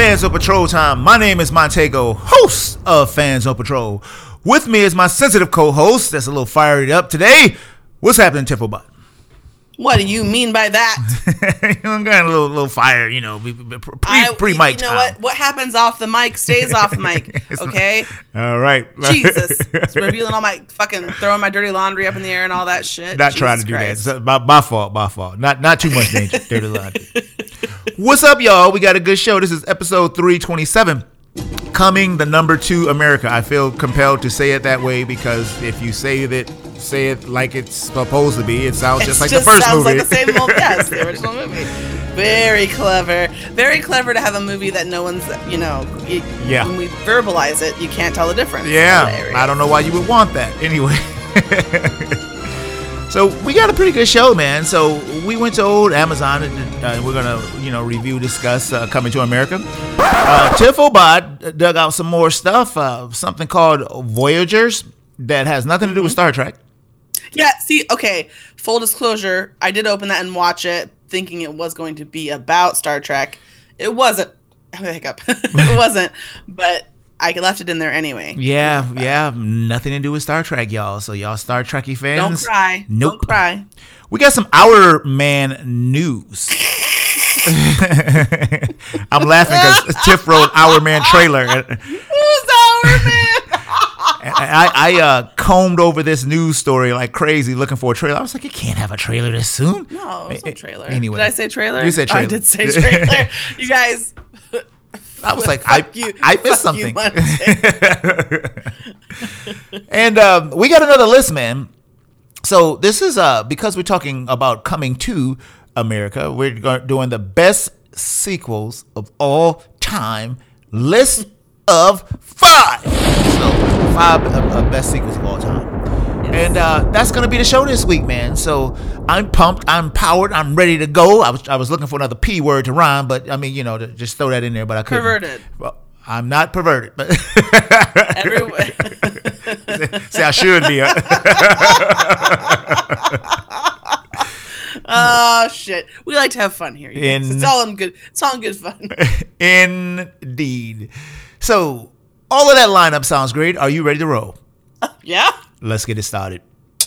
Fans on Patrol time. My name is Montego, host of Fans on Patrol. With me is my sensitive co-host that's a little fired up today. What's happening, Tiflebot? What do you mean by that? I'm getting a little fire, you know, pre-mic time. You know what happens off the mic stays off the mic, okay? All right. Jesus. It's revealing all my fucking, throwing my dirty laundry up in the air and all that shit. Not Jesus trying to do Christ. that. It's my fault. Not too much danger. Dirty laundry. What's up, y'all? We got a good show. This is episode 327. Coming the number 2 America. I feel compelled to say it that way because if you say it like it's supposed to be, it sounds just like the first sounds movie. Like the same old, yes, the original movie. Very clever to have a movie that no one's, when we verbalize it, you can't tell the difference. Yeah, I don't know why you would want that. Anyway. So we got a pretty good show, man. So we went to old Amazon and we're gonna, review, discuss Coming to America. Tiflebot dug out some more stuff, something called Voyagers that has nothing to do with Star Trek. Yeah, see, okay, full disclosure, I did open that and watch it thinking it was going to be about Star Trek. It wasn't. Hiccup. It wasn't, but I left it in there anyway. Yeah, nothing to do with Star Trek, y'all. So y'all Star Trekky fans, don't cry. Nope. Don't cry. We got some Our Man news. I'm laughing because Tiff wrote Our Man trailer. Who's Our Man? I combed over this news story like crazy looking for a trailer. I was like, you can't have a trailer this soon. No, it's no trailer. Anyway. Did I say trailer? You said trailer. I did say trailer. You guys. I was like, I missed something. And we got another list, man. So this is because we're talking about Coming to America. We're doing the best sequels of all time. List of 5. So 5 best sequels of all time. And that's going to be the show this week, man. So I'm pumped. I'm powered. I'm ready to go. I was looking for another P word to rhyme, but I mean, to just throw that in there, but I couldn't. Perverted. Well, I'm not perverted, but Everywhere. See, I should be. Oh shit! We like to have fun here. It's all in good. It's all in good fun. Indeed. So all of that lineup sounds great. Are you ready to roll? Yeah. Let's get it started.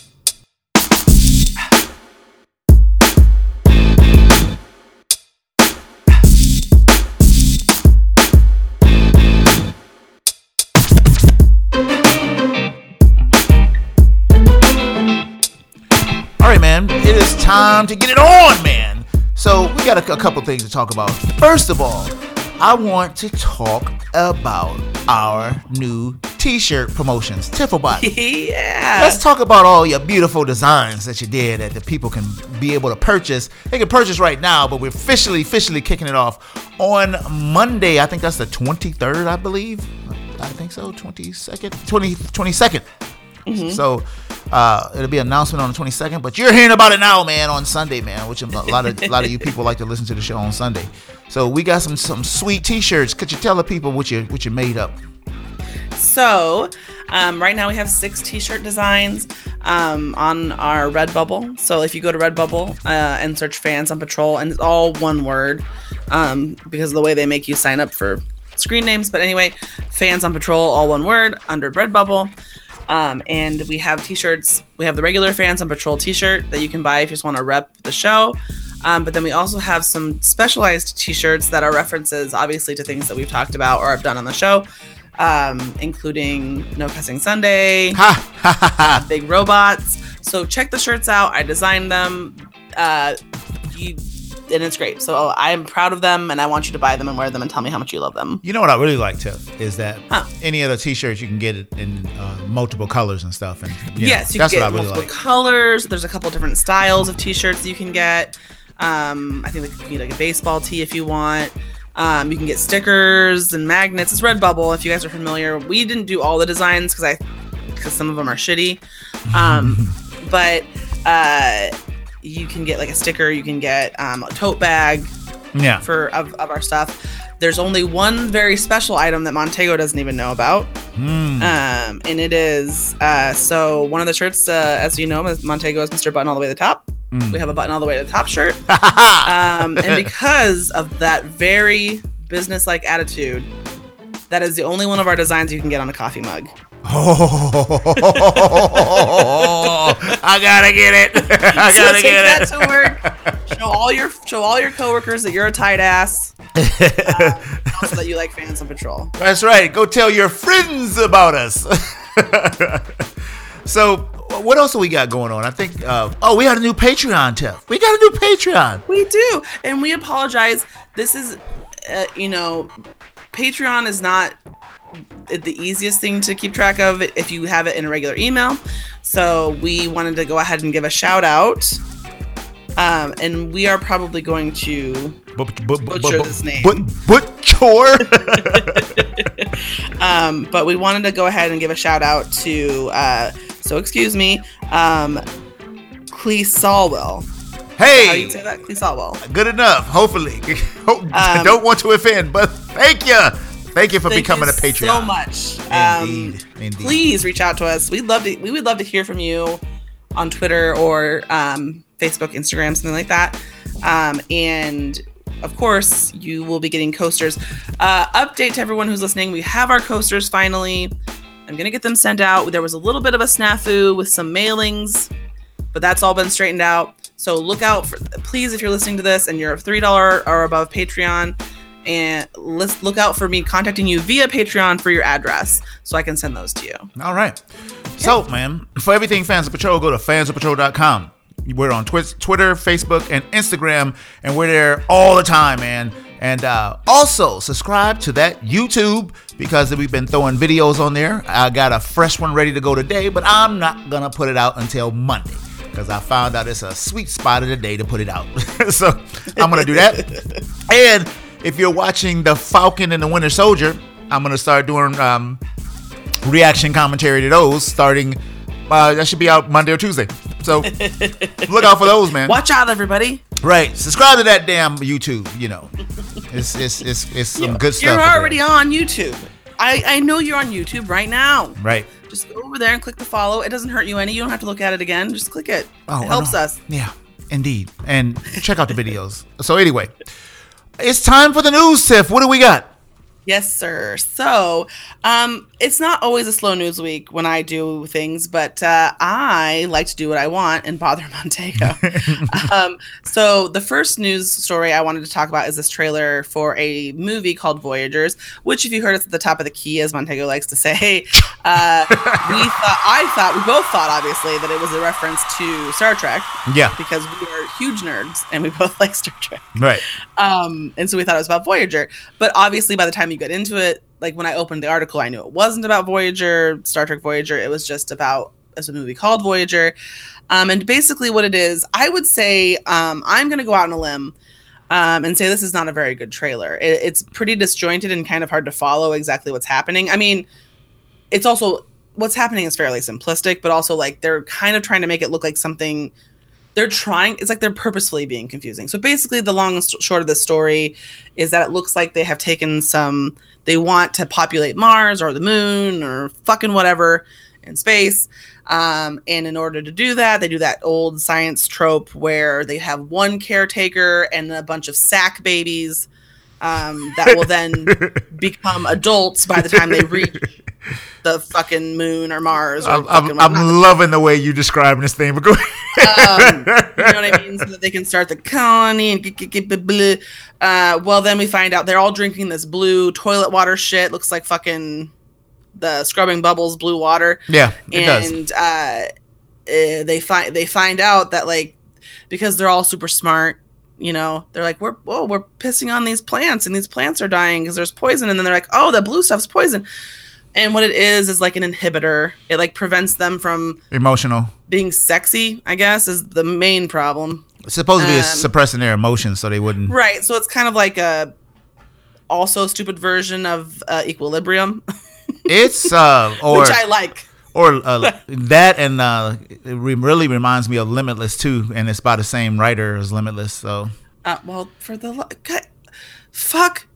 All right, man. It is time to get it on, man. So we got a couple things to talk about. First of all, I want to talk about our new t-shirt promotions. Tiflebot. Yeah. Let's talk about all your beautiful designs that you did that the people can be able to purchase. They can purchase right now, but we're officially kicking it off on Monday. I think that's the 23rd, I believe. I think so. 22nd. Mm-hmm. So it'll be an announcement on the 22nd, but you're hearing about it now, man, on Sunday, man, which a lot of you people like to listen to the show on Sunday. So we got some sweet t-shirts. Could you tell the people what you made up? So right now we have 6 t-shirt designs on our Redbubble. So if you go to Redbubble and search Fans on Patrol, and it's all one word because of the way they make you sign up for screen names. But anyway, Fans on Patrol, all one word, under Redbubble. And we have t-shirts. We have the regular Fans on Patrol t-shirt that you can buy if you just want to rep the show. But then we also have some specialized t-shirts that are references, obviously, to things that we've talked about or have done on the show, including No Cussing Sunday, Big Robots. So check the shirts out. I designed them. And it's great. So I'm proud of them, and I want you to buy them and wear them and tell me how much you love them. You know what I really like, Tiff, is that any other t-shirts you can get it in multiple colors and stuff. And yes, you can get multiple colors. There's a couple different styles of t-shirts you can get. I think you can get like a baseball tee if you want. You can get stickers and magnets. It's Redbubble, if you guys are familiar. We didn't do all the designs because some of them are shitty. But you can get like a sticker. You can get a tote bag of our stuff. There's only one very special item that Montego doesn't even know about. And it is, so one of the shirts, as you know, Montego is Mr. Button all the way to the top. We have a button all the way to the top shirt. And because of that very business-like attitude, that is the only one of our designs you can get on a coffee mug. Oh, I gotta get it. I So gotta take get that it. to work. Show all your coworkers that you're a tight ass. Also that you like Fans on Patrol. That's right. Go tell your friends about us. So, what else do we got going on? I think, we had a new Patreon, Tiff. We got a new Patreon. We do, and we apologize. This is, Patreon is not the easiest thing to keep track of if you have it in a regular email. So we wanted to go ahead and give a shout out. And we are probably going to butcher this name. Butcher. But we wanted to go ahead and give a shout out to, Clee Solwell. Hey. How do you say that? Clee Solwell. Good enough, hopefully. I don't want to offend, but thank you. Thank you for becoming a Patreon. So much. Indeed. Please reach out to us. We would love to hear from you on Twitter or Facebook, Instagram, something like that. And of course, you will be getting coasters. Update to everyone who's listening. We have our coasters finally. I'm going to get them sent out. There was a little bit of a snafu with some mailings, but that's all been straightened out. So look out for, please, if you're listening to this and you're a $3 or above Patreon, and let's look out for me contacting you via Patreon for your address so I can send those to you. All right. So, man, for everything Fans of Patrol, go to fansofpatrol.com. We're on Twitter, Facebook, and Instagram, and we're there all the time, man. And also, subscribe to that YouTube, because we've been throwing videos on there. I got a fresh one ready to go today, but I'm not going to put it out until Monday, because I found out it's a sweet spot of the day to put it out. So, I'm going to do that. And if you're watching The Falcon and the Winter Soldier, I'm going to start doing reaction commentary to those starting, that should be out Monday or Tuesday. So look out for those, man. Watch out, everybody. Right. Subscribe to that damn YouTube, It's some good stuff. You're already on YouTube. I know you're on YouTube right now. Right. Just go over there and click the follow. It doesn't hurt you any. You don't have to look at it again. Just click it. Oh, it helps us. Yeah, indeed. And check out the videos. So anyway, it's time for the news, Tiff. What do we got? Yes, sir. So, it's not always a slow news week when I do things, but I like to do what I want and bother Montego. So the first news story I wanted to talk about is this trailer for a movie called Voyagers, which, if you heard us at the top of the key, as Montego likes to say, we both thought, obviously, that it was a reference to Star Trek. Yeah. Because we are huge nerds and we both like Star Trek. Right. And so we thought it was about Voyager. But obviously, by the time you get into it, like when I opened the article, I knew it wasn't about Voyager, Star Trek Voyager. It was just about a movie called Voyager. And basically what it is, I would say, I'm going to go out on a limb and say this is not a very good trailer. It's pretty disjointed and kind of hard to follow exactly what's happening. I mean, it's also, what's happening is fairly simplistic, but also like they're kind of trying to make it look like something. It's like they're purposefully being confusing. So basically the long and short of the story is that it looks like they have taken they want to populate Mars or the moon or fucking whatever in space. And in order to do that, they do that old science trope where they have one caretaker and a bunch of sack babies that will then become adults by the time they reach the fucking moon or Mars. Or I'm loving the way you describing this thing. But go ahead. You know what I mean? So that they can start the colony and well, then we find out they're all drinking this blue toilet water shit. Looks like fucking the scrubbing bubbles blue water. Yeah, it does. And they find out that, like, because they're all super smart, they're like, we're pissing on these plants and these plants are dying because there's poison. And then they're like, oh, the blue stuff's poison. And what it is like an inhibitor. It like prevents them from emotional being sexy, I guess, is the main problem. It's supposed to be suppressing their emotions so they wouldn't. Right. So it's kind of like a also stupid version of Equilibrium. It's which I like. Or that, and it really reminds me of Limitless too, and it's by the same writer as Limitless. So well, for the fuck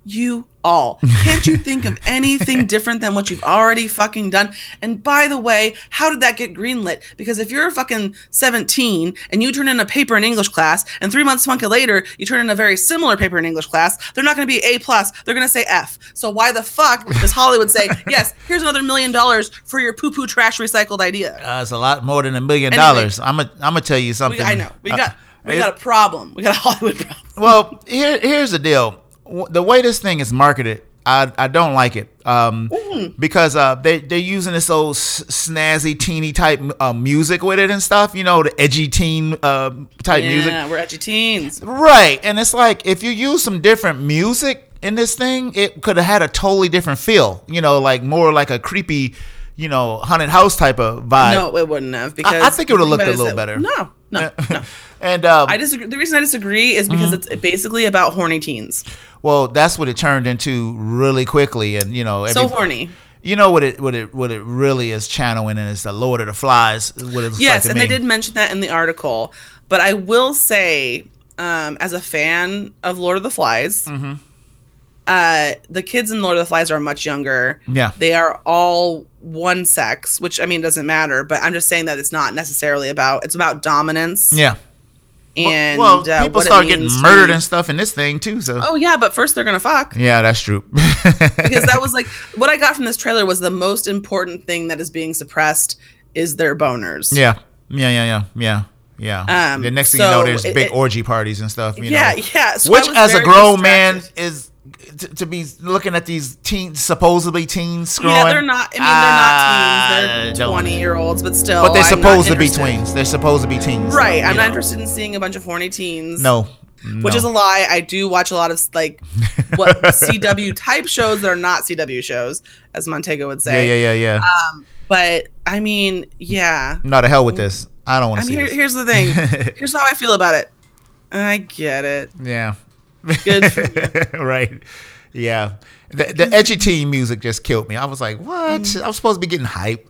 you all. Can't you think of anything different than what you've already fucking done? And by the way, how did that get greenlit? Because if you're fucking 17 and you turn in a paper in English class and 3 months fucking later you turn in a very similar paper in English class, they're not going to be A+, they're going to say F. So why the fuck does Hollywood say, yes, here's another $1 million for your poo-poo trash recycled idea? It's a lot more than $1 million. Anyway, I'm gonna tell you something. I know. We got a problem. We got a Hollywood problem. Well, here's the deal. The way this thing is marketed, I don't like it because they're using this old snazzy teeny type music with it and stuff. You know, the edgy teen type music. Yeah, we're edgy teens. Right. And it's like if you use some different music in this thing, it could have had a totally different feel. You know, like more like a creepy, you know, haunted house type of vibe. No, it wouldn't have, because I think it would have looked a little better. No. And I disagree. The reason I disagree is because it's basically about horny teens. Well, that's what it turned into really quickly, and you know, so horny. You know what it really is channeling, and it's the Lord of the Flies. What it yes, like and they did mention that in the article. But I will say, as a fan of Lord of the Flies, the kids in Lord of the Flies are much younger. Yeah, they are all one sex, which I mean doesn't matter. But I'm just saying that it's not necessarily about. It's about dominance. Yeah. And well, people start getting murdered and stuff in this thing too. So but first they're gonna fuck. Yeah, that's true. Because that was like what I got from this trailer was the most important thing that is being suppressed is their boners. Yeah. The next thing you know, there's big orgy parties and stuff. You know, So which, as a grown man, is to be looking at these teens, supposedly teens, scrolling. Yeah, they're not. I mean, they're not teens. They're 20-year-olds, but still. But they're supposed to be tweens. They're supposed to be teens. Right. I'm not interested in seeing a bunch of horny teens. No. Which is a lie. I do watch a lot of like what CW type shows that are not CW shows, as Montego would say. Yeah. But I mean, yeah. No, to hell with this. I don't want to see this. Here's the thing. Here's how I feel about it. I get it. Yeah. Good for you. Right. Yeah. The edgy teen music just killed me. I was like, what? I was supposed to be getting hype.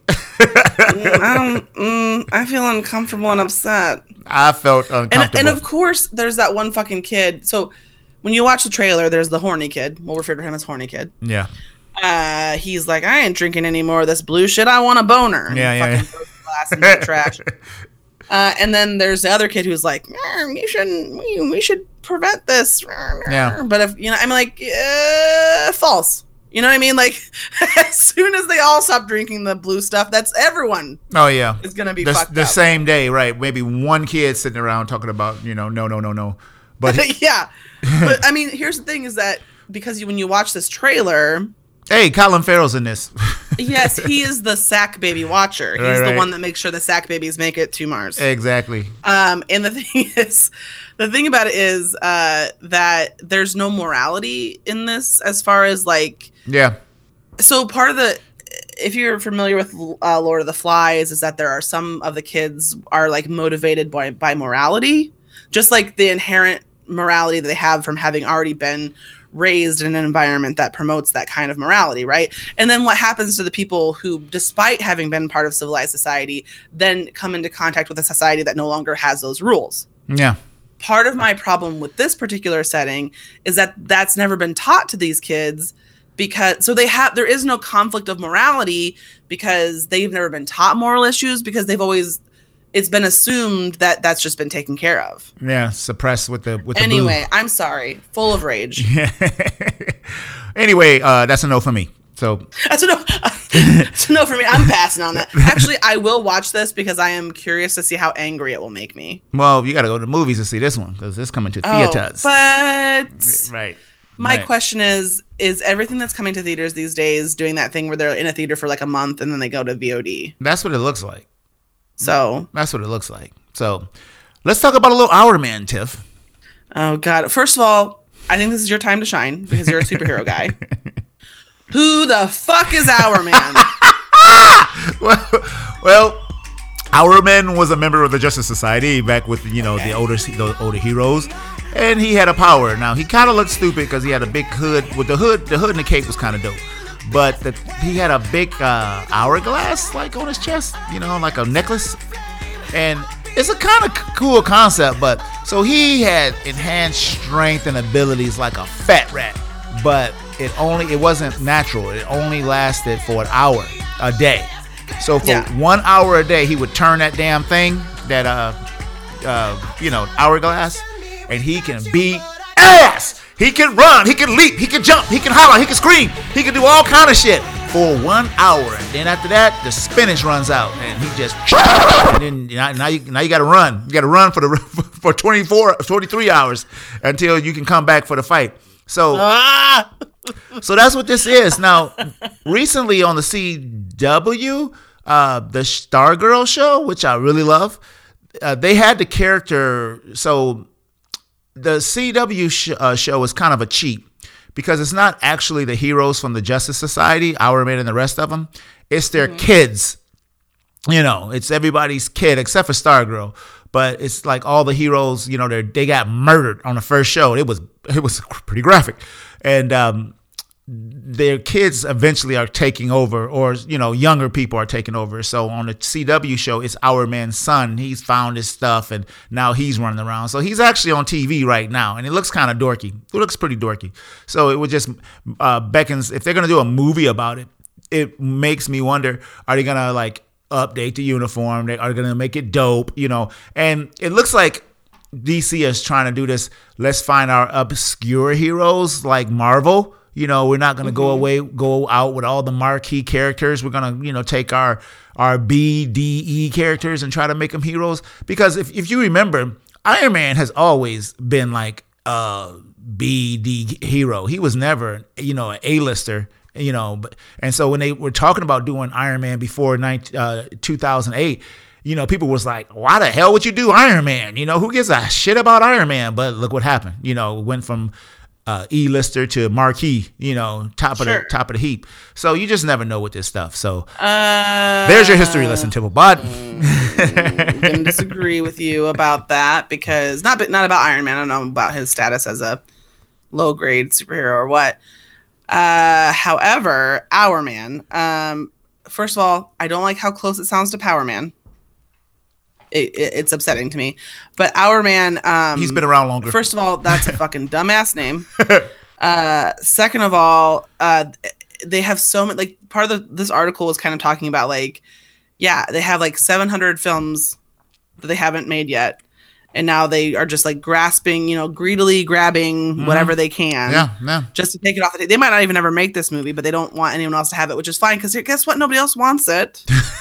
I feel uncomfortable and upset. I felt uncomfortable. And of course, there's that one fucking kid. So when you watch the trailer, there's the horny kid. We'll refer to him as horny kid. Yeah. He's like, I ain't drinking any more of this blue shit. I want a boner. Yeah. Fucking throws the glass into the trash. And then there's the other kid who's like, we should prevent this. Yeah. But if I'm like, false. You know what I mean? Like, as soon as they all stop drinking the blue stuff, that's everyone. Oh yeah, is gonna be fucked the up. same day, right? Maybe one kid sitting around talking about, no. But yeah. But I mean, here's the thing: is that because when you watch this trailer, hey, Colin Farrell's in this. Yes, he is the sack baby watcher. He's the one that makes sure the sack babies make it to Mars. Exactly. And the thing about it is that there's no morality in this as far as like. Yeah. So part of if you're familiar with Lord of the Flies, is that there are some of the kids are like motivated by morality, just like the inherent morality that they have from having already been raised in an environment that promotes that kind of morality, right? And then what happens to the people who, despite having been part of civilized society, then come into contact with a society that no longer has those rules? Yeah. Part of my problem with this particular setting is that that's never been taught to these kids, because there is no conflict of morality because they've never been taught moral issues, because it's been assumed that that's just been taken care of. Yeah, suppressed with the anyway, blue. I'm sorry. Full of rage. Anyway, that's a no for me. So that's a no. It's a no for me. I'm passing on that. Actually, I will watch this because I am curious to see how angry it will make me. Well, you got to go to the movies to see this one because it's coming to theaters. But right. My question is everything that's coming to theaters these days doing that thing where they're in a theater for like a month and then they go to VOD? That's what it looks like. So that's what it looks like. So let's talk about a little Hour Man, Tiff. Oh God! First of all, I think this is your time to shine because you're a superhero guy. Who the fuck is Hour Man? well, Hour Man was a member of the Justice Society back with the older heroes, and he had a power. Now he kind of looked stupid because he had a big hood. With the hood and the cape was kind of dope. But he had a big hourglass like on his chest, like a necklace. And it's a kind of cool concept, but so he had enhanced strength and abilities like a fat rat. but it wasn't natural. It only lasted for an hour a day. So for 1 hour a day, he would turn that damn thing, that hourglass, and he can beat ass. He can run, he can leap, he can jump, he can holler, he can scream, he can do all kind of shit for 1 hour. And then after that, the spinach runs out, and he just, and then now you got to run. You got to run for 23 hours until you can come back for the fight. So that's what this is. Now, recently on the CW, the Stargirl show, which I really love, they had the character. So the CW show is kind of a cheat because it's not actually the heroes from the Justice Society, Hourman and the rest of them. It's their kids. It's everybody's kid except for Stargirl. But it's like all the heroes, they got murdered on the first show. It was pretty graphic. And their kids eventually are taking over, or, younger people are taking over. So on the CW show, it's Hourman's son. He's found his stuff, and now he's running around. So he's actually on TV right now, and it looks kind of dorky. It looks pretty dorky. So it would just beckons, if they're going to do a movie about it, it makes me wonder, are they going to, update the uniform? They are going to make it dope, and it looks like DC is trying to do this. Let's find our obscure heroes like Marvel. We're not going to go out with all the marquee characters. We're going to, take our B, D, E characters and try to make them heroes. Because if you remember, Iron Man has always been like a B, D hero. He was never, an A-lister. And so when they were talking about doing Iron Man before 2008, people was like, why the hell would you do Iron Man? Who gives a shit about Iron Man? But look what happened. Went from E-lister to marquee, top of the heap. So you just never know with this stuff. So there's your history lesson, Tipple Bud. I'm going to disagree with you about that because not about Iron Man. I don't know about his status as a low grade superhero or what. However, Hourman, first of all, I don't like how close it sounds to Power Man. It's upsetting to me. But Hourman, he's been around longer. First of all, that's a fucking dumbass name. Second of all, they have so many, part of this article was kind of talking about they have 700 films that they haven't made yet. And now they are just grasping, greedily grabbing whatever they can, just to take it off the table. They might not even ever make this movie, but they don't want anyone else to have it, which is fine because guess what? Nobody else wants it.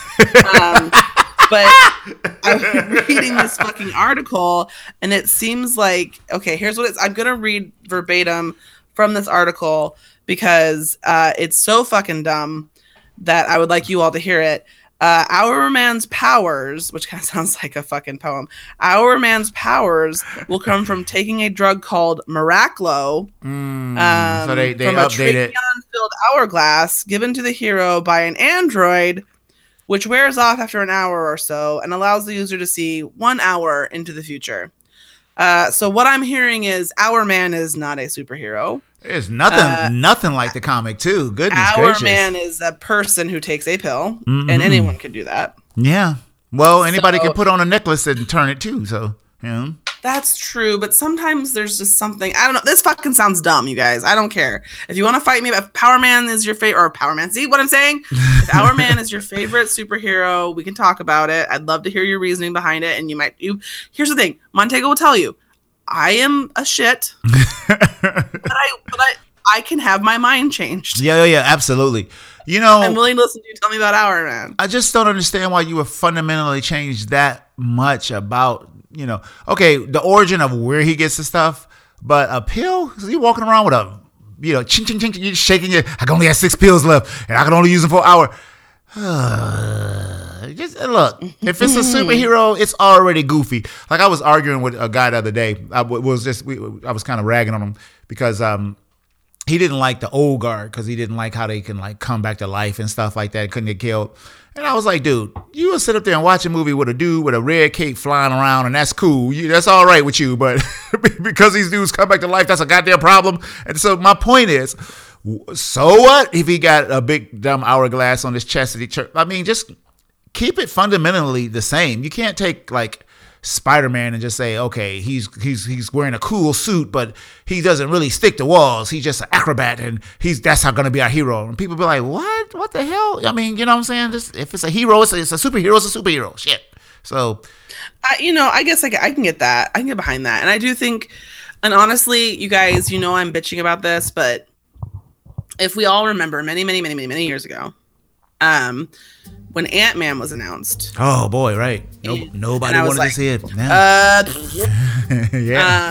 But I was reading this fucking article, and it seems like here's what I'm gonna read verbatim from this article because it's so fucking dumb that I would like you all to hear it. Hourman's powers, which kind of sounds like a fucking poem. Hourman's powers will come from taking a drug called Miraclo, so they from update a tracheon-filled hourglass given to the hero by an android, which wears off after an hour or so and allows the user to see 1 hour into the future. So what I'm hearing is Hourman is not a superhero. It's nothing like the comic too. Goodness gracious. Hourman is a person who takes a pill, and anyone can do that. Yeah. Well, anybody can put on a necklace and turn it too. So, That's true, but sometimes there's just something. I don't know. This fucking sounds dumb, you guys. I don't care. If you want to fight me, if Power Man is your favorite, or Power Man, see what I'm saying? If Power Man is your favorite superhero, we can talk about it. I'd love to hear your reasoning behind it. And here's the thing. Montego will tell you, I am a shit, but I can have my mind changed. Yeah, absolutely. I'm willing to listen to you tell me about Hourman. I just don't understand why you would fundamentally change that much about, the origin of where he gets the stuff, but a pill? So you're walking around with a, ching, ching, ching, you're shaking I can only have 6 pills left, and I can only use them for an hour. Just look, if it's a superhero, it's already goofy. I was arguing with a guy the other day. I was kind of ragging on him because he didn't like the old guard because he didn't like how they can come back to life and stuff like that, couldn't get killed. And I was like, dude, you will sit up there and watch a movie with a dude with a red cape flying around, and that's cool. That's all right with you, but because these dudes come back to life, that's a goddamn problem. And so my point is, so what if he got a big dumb hourglass on his chest? I mean, just keep it fundamentally the same. You can't take Spider-Man and just say, okay, he's wearing a cool suit, but he doesn't really stick to walls. He's just an acrobat, and that's how going to be our hero. And people be like, what the hell? I mean, you know what I'm saying? If it's a hero, it's a superhero. It's a superhero. Shit. So, I guess I can get that. I can get behind that. And I do think, and honestly, you guys, I'm bitching about this, but if we all remember many, many, many, many, many years ago, when Ant-Man was announced. Oh boy, right. Nobody wanted to see it. Yeah.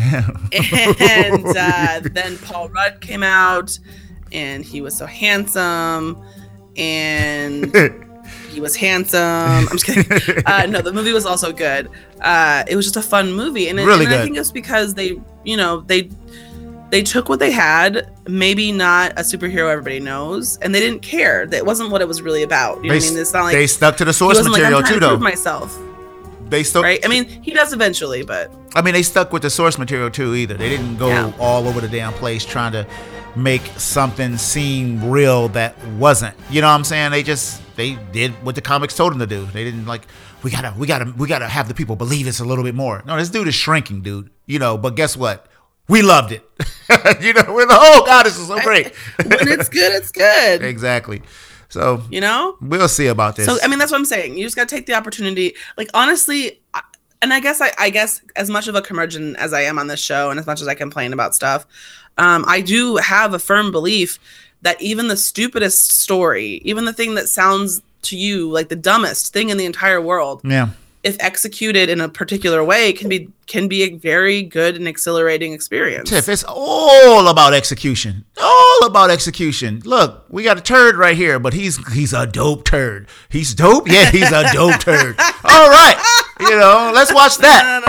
And then Paul Rudd came out, and he was so handsome, and he was handsome. I'm just kidding. No, the movie was also good. It was just a fun movie, and really good. I think it's because they took what they had, maybe not a superhero everybody knows, and they didn't care. That wasn't what it was really about. You know what I mean? It's not like they stuck to the source material like, I'm trying too, to though. prove myself. They stuck, right? I mean, he does eventually, but they stuck with the source material too. Either they didn't go all over the damn place trying to make something seem real that wasn't. You know what I'm saying? They did what the comics told them to do. They didn't like we gotta have the people believe it's a little bit more. No, this dude is shrinking, dude. But guess what? We loved it. We're like, oh God, this is so great. When it's good, it's good. Exactly. So, we'll see about this. So, I mean, that's what I'm saying. You just got to take the opportunity. Like, honestly, and I guess as much of a curmudgeon as I am on this show, and as much as I complain about stuff, I do have a firm belief that even the stupidest story, even the thing that sounds to you like the dumbest thing in the entire world, if executed in a particular way, can be a very good and exhilarating experience. Tiff, it's all about execution. All about execution. Look, we got a turd right here, but he's a dope turd. He's dope? Yeah, he's a dope turd. All right. Let's watch that.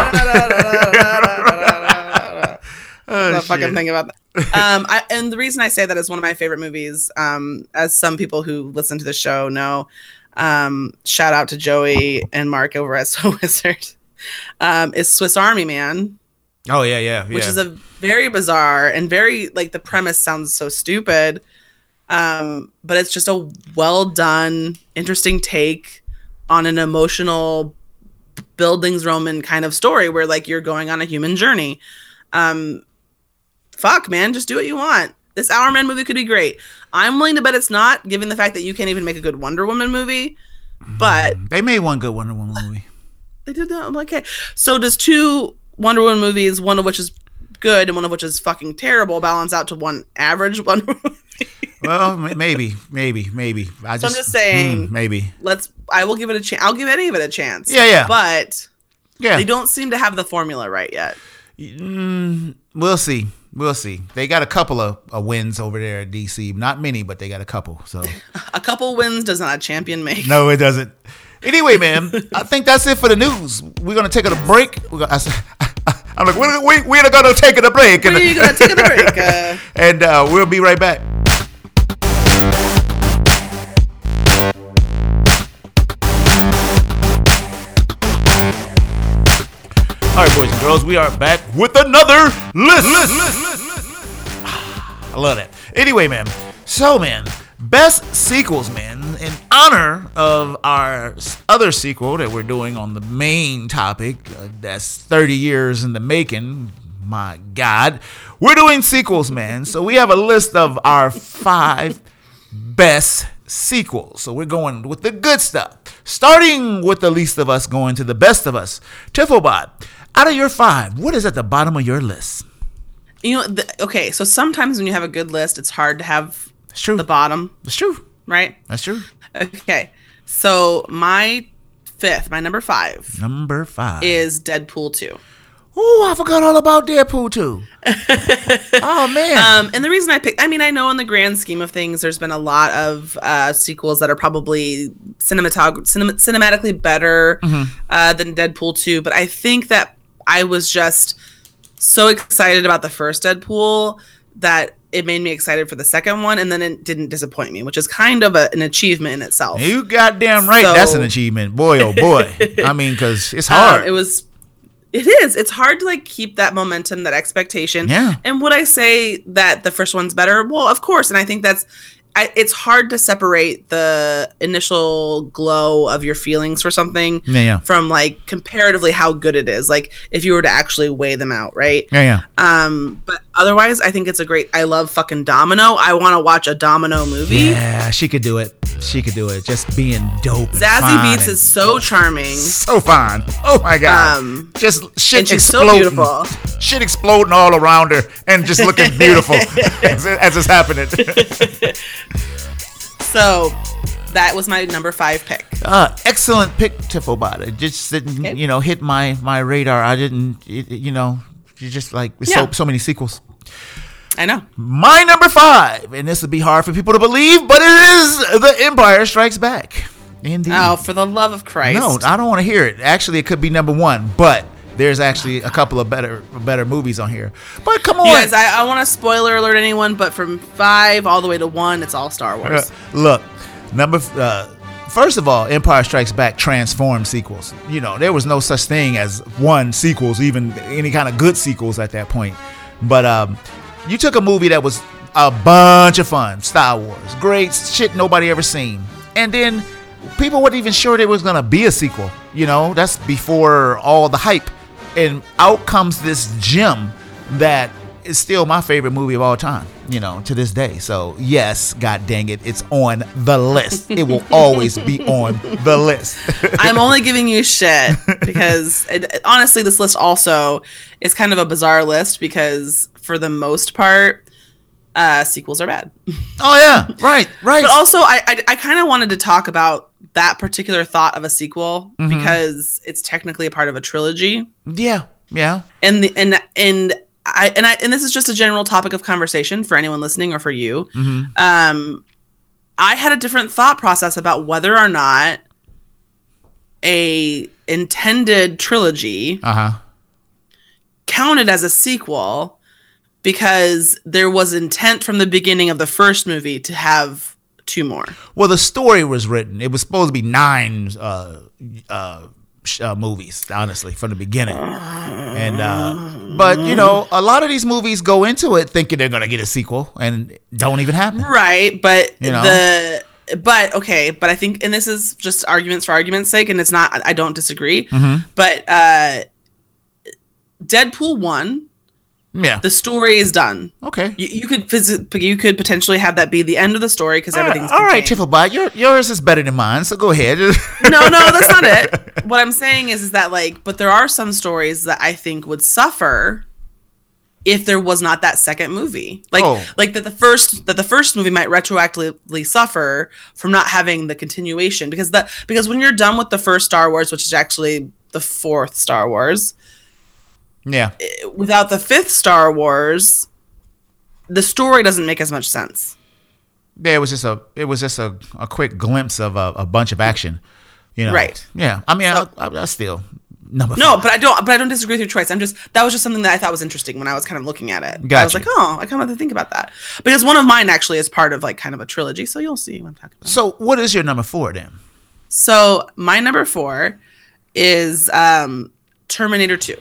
I'm fucking thinking about that. And the reason I say that is one of my favorite movies, as some people who listen to the show know, shout out to Joey and Mark over at So Wizard, is Swiss Army Man. Oh yeah. Which is a very bizarre and very, like, the premise sounds so stupid, but it's just a well done, interesting take on an emotional Bildungsroman kind of story where, like, you're going on a human journey. Fuck, man, just do what you want. This Hourman movie could be great. I'm willing to bet it's not, given the fact that you can't even make a good Wonder Woman movie. But they made one good Wonder Woman movie. They did that. I'm like, okay. So does two Wonder Woman movies, one of which is good and one of which is fucking terrible, balance out to one average Wonder Woman movie? Well, maybe. I'm just saying, maybe. I will give it a chance. I'll give any of it a chance. Yeah. But they don't seem to have the formula right yet. We'll see. They got a couple of wins over there at DC. Not many, but they got a couple. So a couple wins does not a champion make. No, it doesn't. Anyway, man, I think that's it for the news. We're gonna take a break. I'm like, we're gonna take a break. When are you gonna take a break? And we'll be right back. All right, boys and girls, we are back with another list. I love that. Anyway, man. So, man, best sequels, man. In honor of our other sequel that we're doing on the main topic, that's 30 years in the making. My God. We're doing sequels, man. So we have a list of our 5 best sequels. So we're going with the good stuff. Starting with the least of us, going to the best of us. Tifobot, out of your 5, what is at the bottom of your list? Okay, so sometimes when you have a good list, it's hard to have the bottom. It's true. Right? That's true. Okay, so my number 5. Number 5. Is Deadpool 2. Oh, I forgot all about Deadpool 2. Oh, man. And the reason I picked, I know in the grand scheme of things, there's been a lot of sequels that are probably cinematically better than Deadpool 2. But I think that I was just so excited about the first Deadpool that it made me excited for the second one. And then it didn't disappoint me, which is kind of an achievement in itself. You goddamn right. That's an achievement. Boy, oh, boy. Because it's hard. It is. It's hard to keep that momentum, that expectation. Yeah. And would I say that the first one's better? Well, of course. And I think that's it's hard to separate the initial glow of your feelings for something from like comparatively how good it is. Like if you were to actually weigh them out, right? But otherwise, I think it's a great. I love fucking Domino. I want to watch a Domino movie. Yeah, she could do it. She could do it. Just being dope. Zazie Beetz is so charming. So fine. Oh my god. Just shit and exploding. So beautiful. Shit exploding all around her and just looking beautiful as it's happening. So that was my number 5 pick. Excellent pick, Tiffobot. It just didn't, hit my radar. I didn't, you just like so many sequels. I know. My number 5, and this would be hard for people to believe, but it is The Empire Strikes Back. Indeed. Oh, for the love of Christ. No, I don't want to hear it. Actually, it could be number 1, but there's actually a couple of better movies on here. But come on. You guys, I want to spoiler alert anyone, but from 5 all the way to 1, it's all Star Wars. Look, first of all, Empire Strikes Back transformed sequels. There was no such thing as 1 sequels, even any kind of good sequels at that point. But you took a movie that was a bunch of fun, Star Wars, great shit nobody ever seen, and then people weren't even sure there was gonna be a sequel. That's before all the hype, and out comes this gem that is still my favorite movie of all time. To this day. So yes, god dang it, it's on the list. It will always be on the list. I'm only giving you shit because honestly, this list also is kind of a bizarre list because for the most part, sequels are bad. Oh yeah, right. But also, I kind of wanted to talk about that particular thought of a sequel because it's technically a part of a trilogy. Yeah. And this is just a general topic of conversation for anyone listening or for you. I had a different thought process about whether or not a intended trilogy counted as a sequel because there was intent from the beginning of the first movie to have 2 more. Well, the story was written. It was supposed to be 9 movies, honestly, from the beginning. And but a lot of these movies go into it thinking they're gonna get a sequel and don't even happen. Right, but but I think, and this is just arguments for argument's sake, and it's not. I don't disagree. But Deadpool 1. Yeah, the story is done. Okay, you could potentially have that be the end of the story because everything's all right. Tiffobot, yours is better than mine, so go ahead. No, that's not it. What I'm saying is that but there are some stories that I think would suffer if there was not that second movie. Like that the first movie might retroactively suffer from not having the continuation because when you're done with the first Star Wars, which is actually the 4th Star Wars. Yeah. Without the 5th Star Wars, the story doesn't make as much sense. Yeah, it was just a quick glimpse of a bunch of action, Right. Yeah. I mean, I still number 5. No, but I don't disagree with your choice. That was just something that I thought was interesting when I was kind of looking at it. Gotcha. I was like, I kind of have to think about that because one of mine actually is part of kind of a trilogy, so you'll see what I'm talking about. So, what is your number 4 then? So, my number 4 is Terminator 2.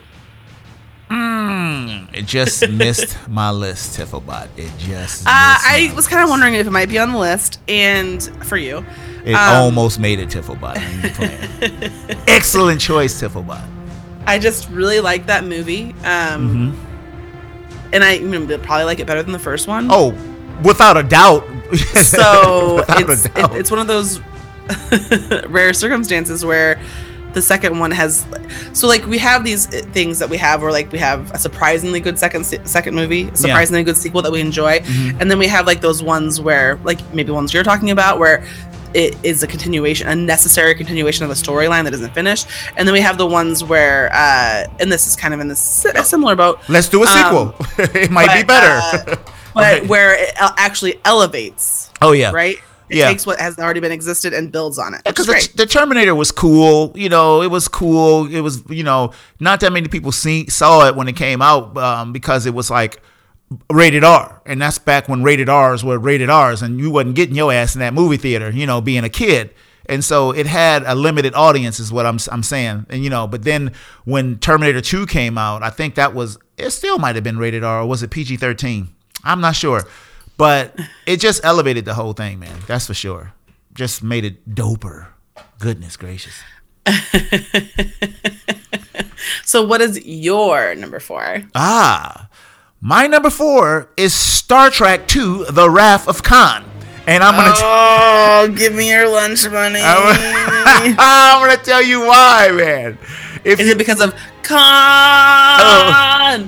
It just missed my list, Tiffobot. It just I was kind of wondering if it might be on the list, and for you. It almost made it, Tiffobot. Excellent choice, Tiffobot. I just really like that movie. And I probably like it better than the first one. Oh, without a doubt. So it's one of those rare circumstances where the second one has, we have these things that we have where we have a surprisingly good second movie, a surprisingly good sequel that we enjoy, and then we have those ones where maybe ones you're talking about where it is a necessary continuation of the storyline that isn't finished, and then we have the ones where and this is kind of in a similar boat. Let's do a sequel. It might be better, but where it actually elevates. Oh yeah, right. It takes what has already been existed and builds on it. Because the Terminator was cool. It was cool. It was, not that many people saw it when it came out because it was rated R. And that's back when rated R's were rated R's and you wasn't getting your ass in that movie theater, being a kid. And so it had a limited audience is what I'm saying. And, but then when Terminator 2 came out, I think it still might have been rated R, or was it PG-13? I'm not sure. But it just elevated the whole thing, man. That's for sure. Just made it doper. Goodness gracious. So what is your number 4? My number 4 is Star Trek II: The Wrath of Khan. And I'm gonna give me your lunch money. I'm gonna tell you why, man. Is it because of Khan?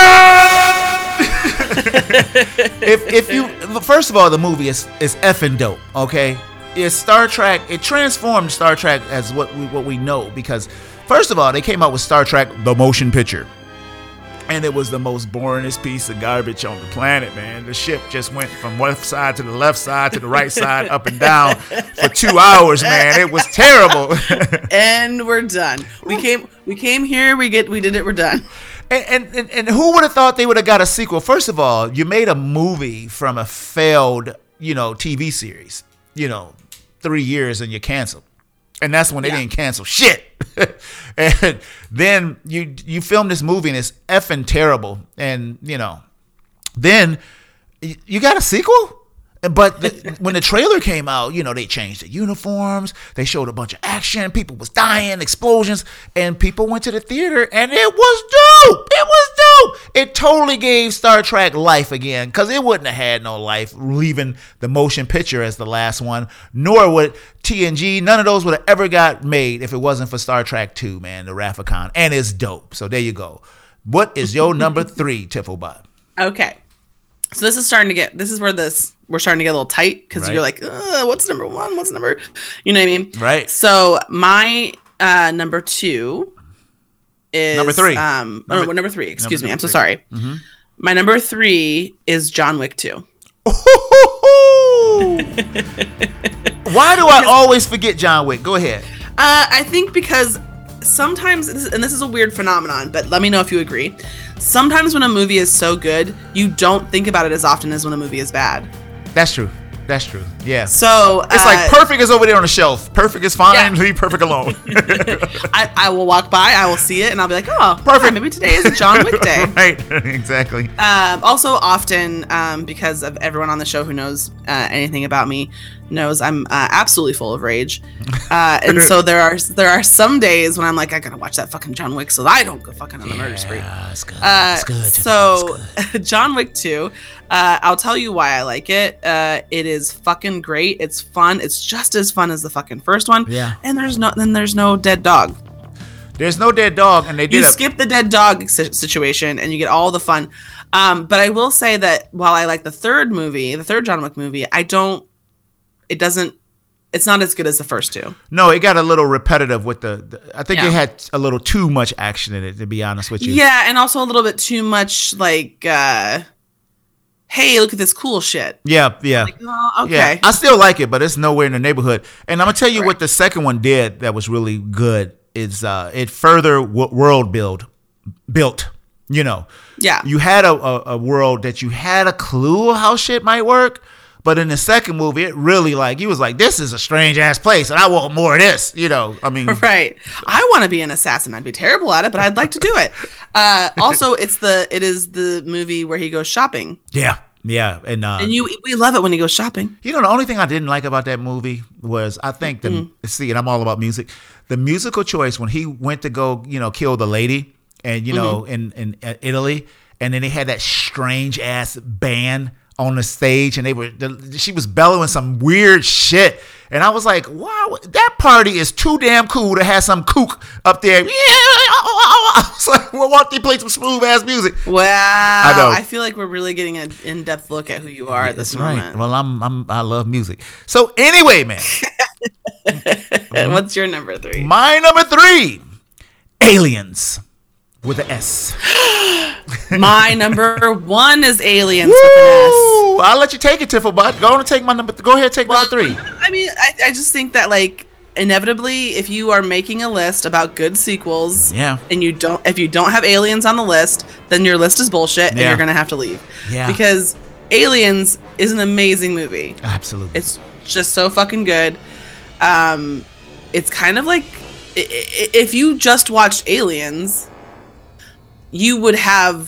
if you first of all, the movie is effing dope. Okay, it's Star Trek. It transformed Star Trek as what we know, because first of all, they came out with Star Trek: The Motion Picture. And it was the most boringest piece of garbage on the planet, man. The ship just went from one side to the left side to the right side, up and down for 2 hours, man. It was terrible. And we're done. We came here. We did it. We're done. And who would have thought they would have got a sequel? First of all, you made a movie from a failed, TV series. 3 years and you canceled. And that's when they didn't cancel shit. And then you film this movie and it's effing terrible. And, then you got a sequel? But when the trailer came out, they changed the uniforms. They showed a bunch of action. People was dying, explosions. And people went to the theater and it was dope. It was dope. It totally gave Star Trek life again, because it wouldn't have had no life leaving the motion picture as the last one. Nor would TNG. None of those would have ever got made if it wasn't for Star Trek 2, man, the Wrath of Khan. And it's dope. So there you go. What is your number 3, Tifflebot? Okay. So this is where we're starting to get a little tight, because you're like, what's number 1? What's number, you know what I mean? Right. So my number 2 is number 3. Number 3. Excuse me. I'm so sorry. Mm-hmm. My number 3 is John Wick 2. Why do I always forget John Wick? Go ahead. I think because sometimes, and this is a weird phenomenon, but let me know if you agree. Sometimes when a movie is so good, you don't think about it as often as when a movie is bad. That's true. Yeah. So it's like Perfect is over there on the shelf. Perfect is fine. Yeah. Leave Perfect alone. I will walk by, I will see it, and I'll be like, oh, Perfect. Maybe today is a John Wick day. Right. Exactly. Also, often, because of everyone on the show who knows anything about me, knows I'm absolutely full of rage, and so there are some days when I'm like, I gotta watch that fucking John Wick so that I don't go fucking on the murder spree. It's good. It's good. So John Wick 2, I'll tell you why I like it. It is fucking great. It's fun. It's just as fun as the fucking first one. Yeah. And there's no dead dog. There's no dead dog, and they skip the dead dog situation, and you get all the fun. But I will say that while I like the third John Wick movie, it's not as good as the first 2. No, it got a little repetitive with I think it had a little too much action in it, to be honest with you. Yeah, and also a little bit too much like, hey, look at this cool shit. Yeah. Like, oh, okay. Yeah, I still like it, but it's nowhere in the neighborhood. And I'm going to tell you what the second one did that was really good is it further world built. Yeah. You had a world that you had a clue how shit might work. But in the second movie, it really he was like, this is a strange ass place, and I want more of this. I mean, right. I want to be an assassin. I'd be terrible at it, but I'd like to do it. Also, it is the movie where he goes shopping. Yeah, and we love it when he goes shopping. The only thing I didn't like about that movie was I think and I'm all about music. The musical choice when he went to go, kill the lady, and in Italy, and then they had that strange ass band on the stage, and she was bellowing some weird shit, and I was like, wow, that party is too damn cool to have some kook up there. Yeah, I was like, well, why don't they play some smooth ass music? Wow, I feel like we're really getting an in-depth look at who you are at this moment. Well, I love music. So anyway, man, what's your number 3? My number 3, Aliens. With an S. My number 1 is Aliens with an S. I'll let you take it, Tifflebot. Go ahead, take number 3. I mean, I just think that inevitably, if you are making a list about good sequels, and if you don't have Aliens on the list, then your list is bullshit, and you're gonna have to leave. Yeah. Because Aliens is an amazing movie. Absolutely. It's just so fucking good. It's kind of like if you just watched Aliens, you would have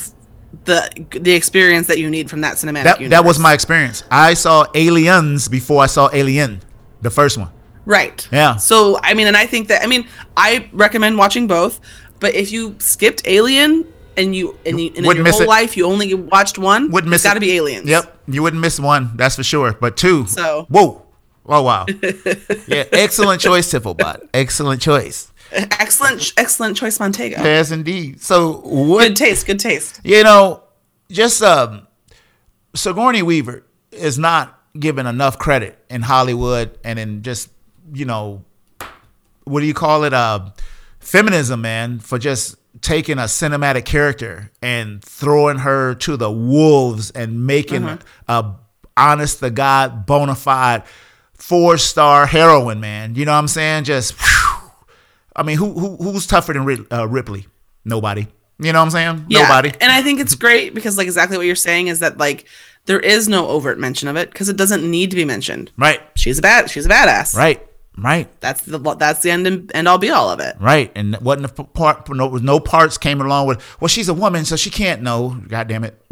the experience that you need from that cinematic universe. That was my experience. I saw Aliens before I saw Alien, the first one. Right. Yeah. So, I mean, and I think that, I mean, I recommend watching both, but if you skipped Alien and in your whole life you only watched one, it's got to be Aliens. Yep. You wouldn't miss one, that's for sure. But two. So. Whoa. Oh, wow. Yeah. Excellent choice, Tifflebot. Excellent choice. Excellent choice, Montego. Yes, indeed. So, good taste. You know, just Sigourney Weaver is not given enough credit in Hollywood and in just, you know, what do you call it? Feminism, man, for just taking a cinematic character and throwing her to the wolves and making a honest to God, bona fide 4-star heroine, man. You know what I'm saying? Just, whew. I mean, who's tougher than Ripley? Nobody. You know what I'm saying? Yeah. Nobody. And I think it's great because, like, exactly what you're saying is that, like, there is no overt mention of it because it doesn't need to be mentioned. Right. She's a badass. Right. That's the end all be all of it. Right. And wasn't a part, no parts came along with, well, she's a woman, so she can't know. God damn it.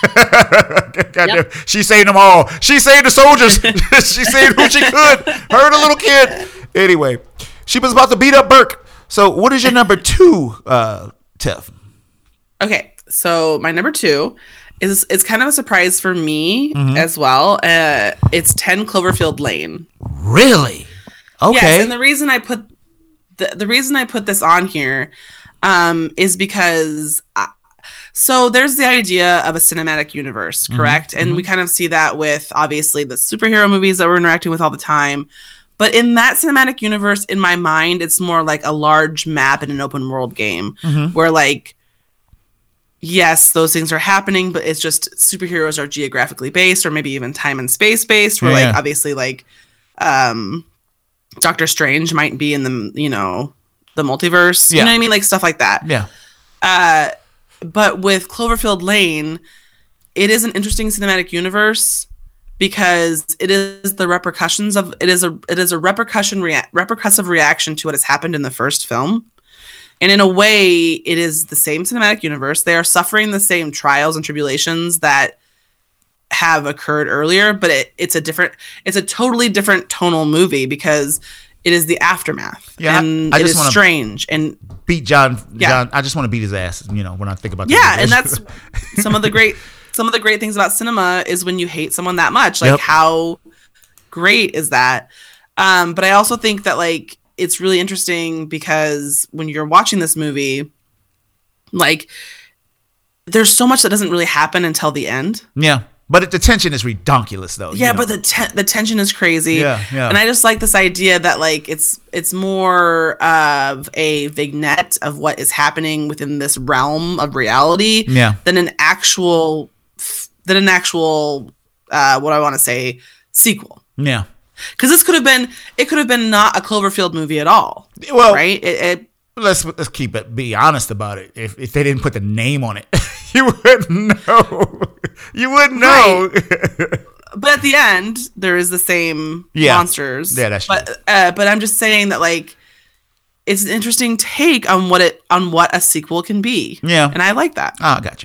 She saved them all. She saved the soldiers. She saved who she could. Her and a little kid. Anyway, she was about to beat up Burke. So what is your number 2, Tiff? Okay. So my number 2 it's kind of a surprise for me as well. It's 10 Cloverfield Lane. Really? Okay. Yes, and the reason I put this on here is because so there's the idea of a cinematic universe, correct? And we kind of see that with obviously the superhero movies that we're interacting with all the time. But in that cinematic universe, in my mind, it's more like a large map in an open world game where, like, yes, those things are happening, but it's just superheroes are geographically based or maybe even time and space based. Where like obviously like Doctor Strange might be in the, you know, the multiverse. You know what I mean? Like stuff like that. Yeah. But with Cloverfield Lane, it is an interesting cinematic universe because it is the repercussions of it is a repercussive reaction to what has happened in the first film. And in a way, it is the same cinematic universe. They are suffering the same trials and tribulations that have occurred earlier, but it's a totally different tonal movie because it is the aftermath. Yeah, and it is strange and beat John. I just want to beat his ass. You know, when I think about and that's some of the great things about cinema is when you hate someone that much. Like how great is that? But I also think that like. It's really interesting because when you're watching this movie, like there's so much that doesn't really happen until the end. Yeah. But the tension is redonkulous though. Yeah, but the tension is crazy. Yeah. And I just like this idea that like it's more of a vignette of what is happening within this realm of reality than an actual what I want to say sequel. Yeah. Because it could have been not a Cloverfield movie at all. Well, right? Let's be honest about it. If they didn't put the name on it, you wouldn't know. You wouldn't know. Right. But at the end, there is the same monsters. Yeah, that's true. But I'm just saying that like it's an interesting take on what a sequel can be. Yeah, and I like that. I got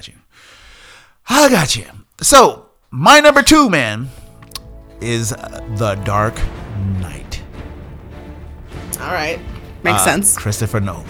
you. So my number 2, man, is The Dark Knight. All right. Makes sense. Christopher Nolan.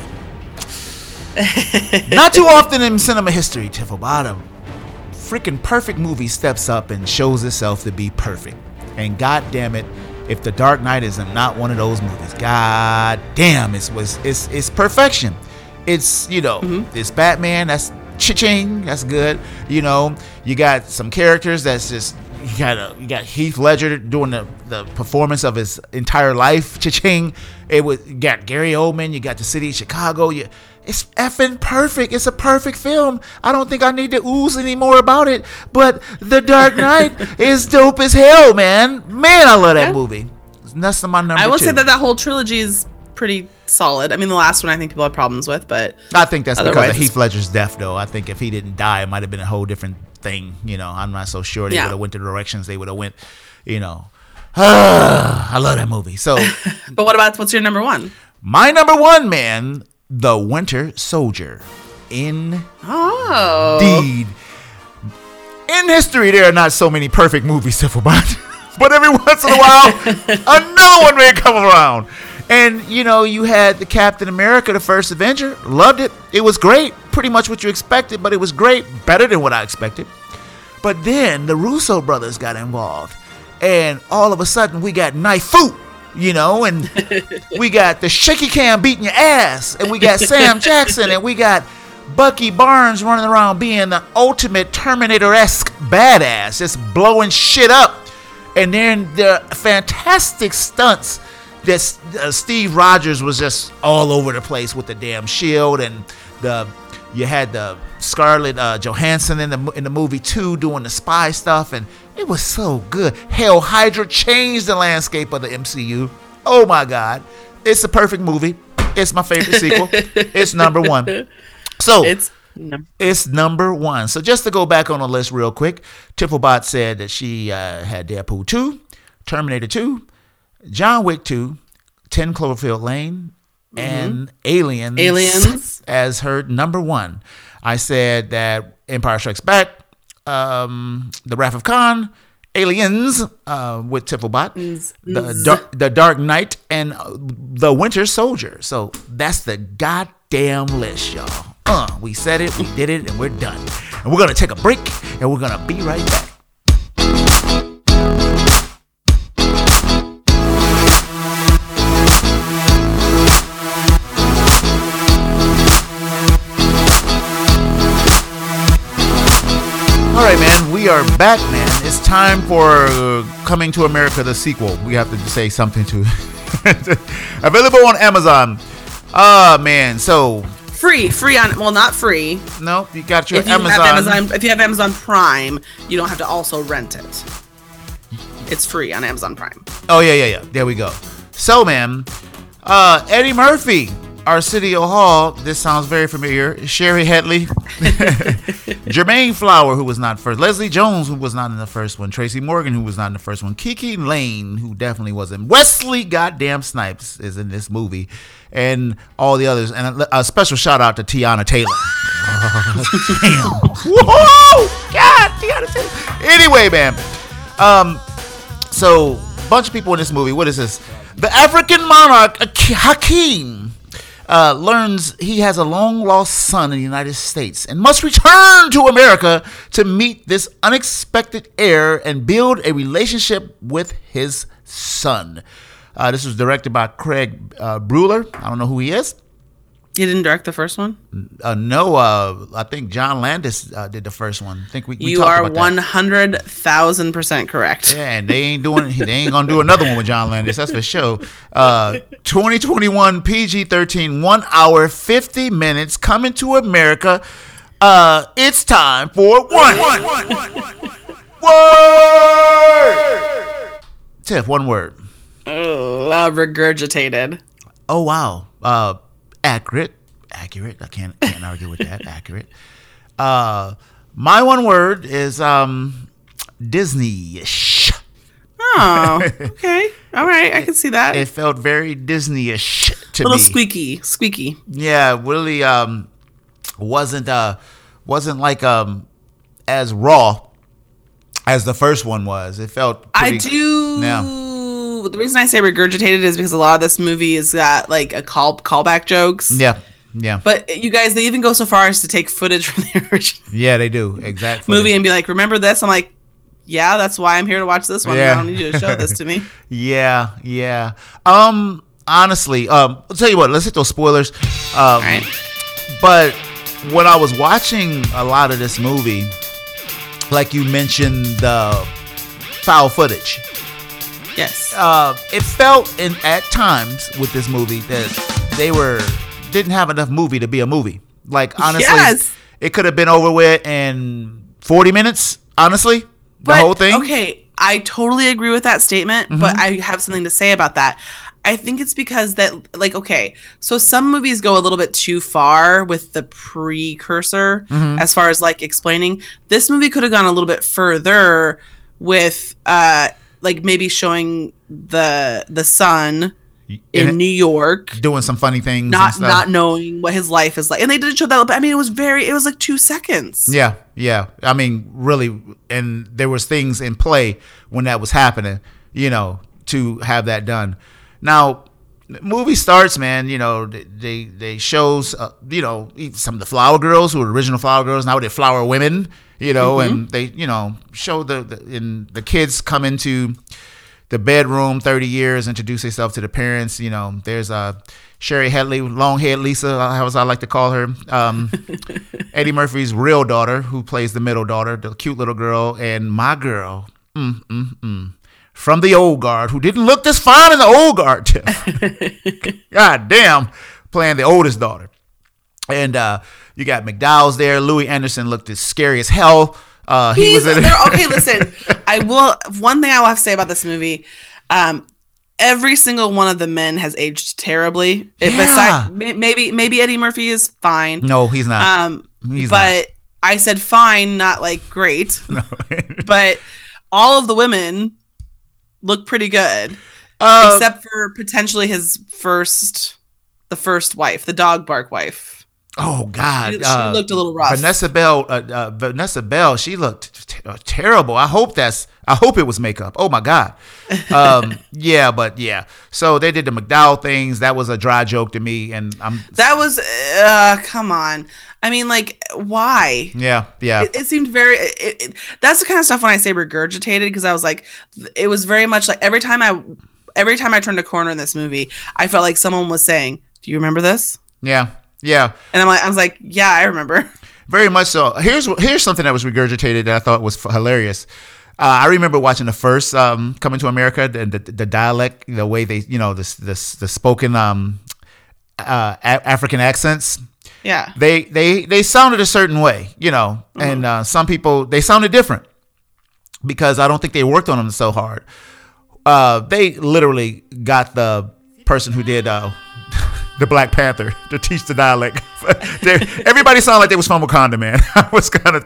Not too often in cinema history, Tifflebot, a freaking perfect movie steps up and shows itself to be perfect. And god damn it, if The Dark Knight is not one of those movies, god damn, it's perfection. It's, you know, it's Batman, that's cha-ching, that's good. You know, you got some characters that's just you got Heath Ledger doing the performance of his entire life. Cha-ching. You got Gary Oldman. You got the city of Chicago. It's effing perfect. It's a perfect film. I don't think I need to ooze any more about it. But The Dark Knight is dope as hell, man. Man, I love that movie. That's my number 2. I will say that whole trilogy is pretty solid. I mean, the last one I think people have problems with, but I think that's because of Heath Ledger's death, though. I think if he didn't die, it might have been a whole different thing. You know, I'm not so sure they would have went the directions they would have went. You know, I love that movie. So, but what's your number 1? My number 1, man, The Winter Soldier. Oh. Indeed. In history, there are not so many perfect movies, Tifflebot. But every once in a while, another one may come around. And, you know, you had the Captain America, the first Avenger. Loved it. It was great. Pretty much what you expected, but it was great. Better than what I expected. But then the Russo brothers got involved. And all of a sudden, we got Knife Fu, you know, and we got the shaky cam beating your ass. And we got Sam Jackson, and we got Bucky Barnes running around being the ultimate Terminator-esque badass, just blowing shit up. And then the fantastic stunts that Steve Rogers was just all over the place with the damn shield, and you had the Scarlett Johansson in the movie too, doing the spy stuff, and it was so good. Hell, Hydra changed the landscape of the MCU. Oh my God, it's a perfect movie. It's my favorite sequel. It's number one. So it's number one. So just to go back on the list real quick, Tifflebot said that she had Deadpool 2, Terminator 2, John Wick 2, 10 Cloverfield Lane, and Aliens as her number one. I said that Empire Strikes Back, The Wrath of Khan, Aliens with Tifflebot, the Dark Knight, and The Winter Soldier. So that's the goddamn list, y'all. We said it, we did it, and we're done. And we're going to take a break, and we're going to be right back. All right, man, we are back, man. It's time for Coming to America, the sequel. We have to say something to available on Amazon. Man, so free on, well, not free. No, you got your Amazon. If you have Amazon Prime, you don't have to also rent it. It's free on Amazon Prime. Oh yeah. There we go. So, man, Eddie Murphy, Arsenio Hall. This sounds very familiar. Sherry Headley, Jermaine Flower, who was not first. Leslie Jones, who was not in the first one. Tracy Morgan, who was not in the first one. Kiki Lane, who definitely wasn't. Wesley goddamn Snipes is in this movie, and all the others. And a special shout out to Tiana Taylor. Damn. Whoa! God, Tiana Taylor. Anyway, man. So a bunch of people in this movie. What is this? The African monarch Hakeem learns he has a long-lost son in the United States and must return to America to meet this unexpected heir and build a relationship with his son. This was directed by Craig Bruller. I don't know who he is. He didn't direct the first one? No, I think John Landis did the first one. I think we you talked are about that. 100,000% correct. Yeah, and they ain't gonna do another one with John Landis. That's for sure. 2021 PG-13, 1 hour 50 minutes, coming to America. It's time for one word. Tiff, one word. Oh, regurgitated. Oh wow. Accurate. I can't argue with that. Accurate. My one word is Disney-ish. Oh, okay. All right, I can see that. It felt very Disney-ish to me. A little squeaky. Yeah, really wasn't like as raw as the first one was. It felt pretty, I do. Yeah. The reason I say regurgitated is because a lot of this movie has got like a callback jokes. Yeah. But you guys, they even go so far as to take footage from the original. Yeah, they do. Exactly. Movie and be like, remember this? I'm like, yeah, that's why I'm here to watch this one. Yeah. I don't need you to show this to me. Yeah. Honestly, I'll tell you what, let's hit those spoilers. All right. But when I was watching a lot of this movie, like you mentioned, the foul footage. Yes. It felt at times with this movie that they didn't have enough movie to be a movie. Like, honestly, yes. It could have been over with in 40 minutes, honestly, the whole thing. Okay, I totally agree with that statement, but I have something to say about that. I think it's because that, like, okay, so some movies go a little bit too far with the precursor as far as, like, explaining. This movie could have gone a little bit further with, like, maybe showing the son in New York, doing some funny things, not knowing what his life is like. And they did show that, but I mean, it was like 2 seconds. Yeah. I mean, really, and there was things in play when that was happening, to have that done. Now, the movie starts, man. They shows some of the Flower Girls who were original Flower Girls. Now they're Flower Women, and they show the kids come into the bedroom 30 years, introduce themselves to the parents. There's Sherry Headley, long-haired Lisa, as I like to call her. Eddie Murphy's real daughter, who plays the middle daughter, the cute little girl, and my girl, from the old guard, who didn't look this fine in the old guard, Tiff. God damn, playing the oldest daughter. And you got McDowell's there. Louis Anderson looked as scary as hell. He was in it. Okay, listen. One thing I will have to say about this movie, every single one of the men has aged terribly. Yeah. Maybe Eddie Murphy is fine. No, he's not. But not. I said fine, not like great. No. But all of the women look pretty good, except for potentially the first wife, the dog bark wife. Oh God, she looked a little rough. Vanessa Bell, she looked terrible. I hope it was makeup. Oh my God. Yeah. So they did the McDowell things. That was a dry joke to me, and that was come on. I mean, like, why? Yeah. It seemed very. That's the kind of stuff when I say regurgitated, because I was like, it was very much like every time I turned a corner in this movie, I felt like someone was saying, "Do you remember this?" Yeah. And I was like, yeah, I remember. Very much so. Here's something that was regurgitated that I thought was hilarious. I remember watching the first Coming to America, the dialect, the way they, the spoken African accents. Yeah. They sounded a certain way, and some people, they sounded different because I don't think they worked on them so hard. They literally got the person who did the Black Panther to teach the dialect. Everybody sounded like they was from Wakanda, man. It was kind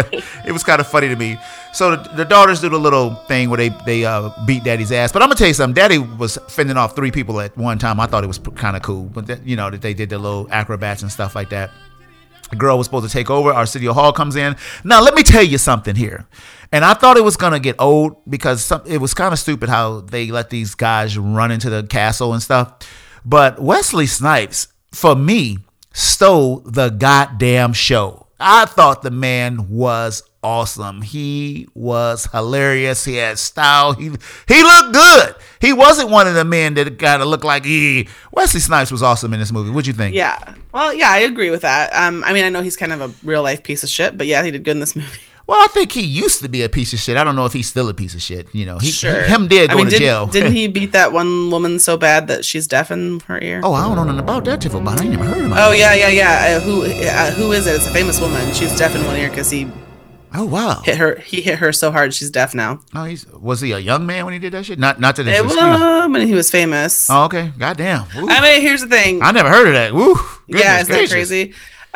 of funny to me. So the daughters do the little thing where they beat Daddy's ass. But I'm gonna tell you something. Daddy was fending off 3 people at one time. I thought it was kind of cool, but that they did the little acrobats and stuff like that. The girl was supposed to take over. Arsenio Hall comes in. Now let me tell you something here. And I thought it was gonna get old because it was kind of stupid how they let these guys run into the castle and stuff. But Wesley Snipes, for me, stole the goddamn show. I thought the man was awesome. He was hilarious. He had style. He looked good. He wasn't one of the men that kind of looked like, Wesley Snipes was awesome in this movie. What'd you think? Yeah. Well, yeah, I agree with that. I mean, I know he's kind of a real life piece of shit, but yeah, he did good in this movie. Well, I think he used to be a piece of shit. I don't know if he's still a piece of shit. Sure. Him did go to jail. Didn't he beat that one woman so bad that she's deaf in her ear? Oh, I don't know nothing about that, Tiffany. I ain't never heard about it. Oh, yeah. Who is it? It's a famous woman. She's deaf in one ear because he... Oh, wow. He hit her so hard she's deaf now. Oh, was he a young man when he did that shit? Not that it's when he was famous. Oh, okay. Goddamn. Woo. I mean, here's the thing. I never heard of that. Woo. Yeah, isn't that crazy?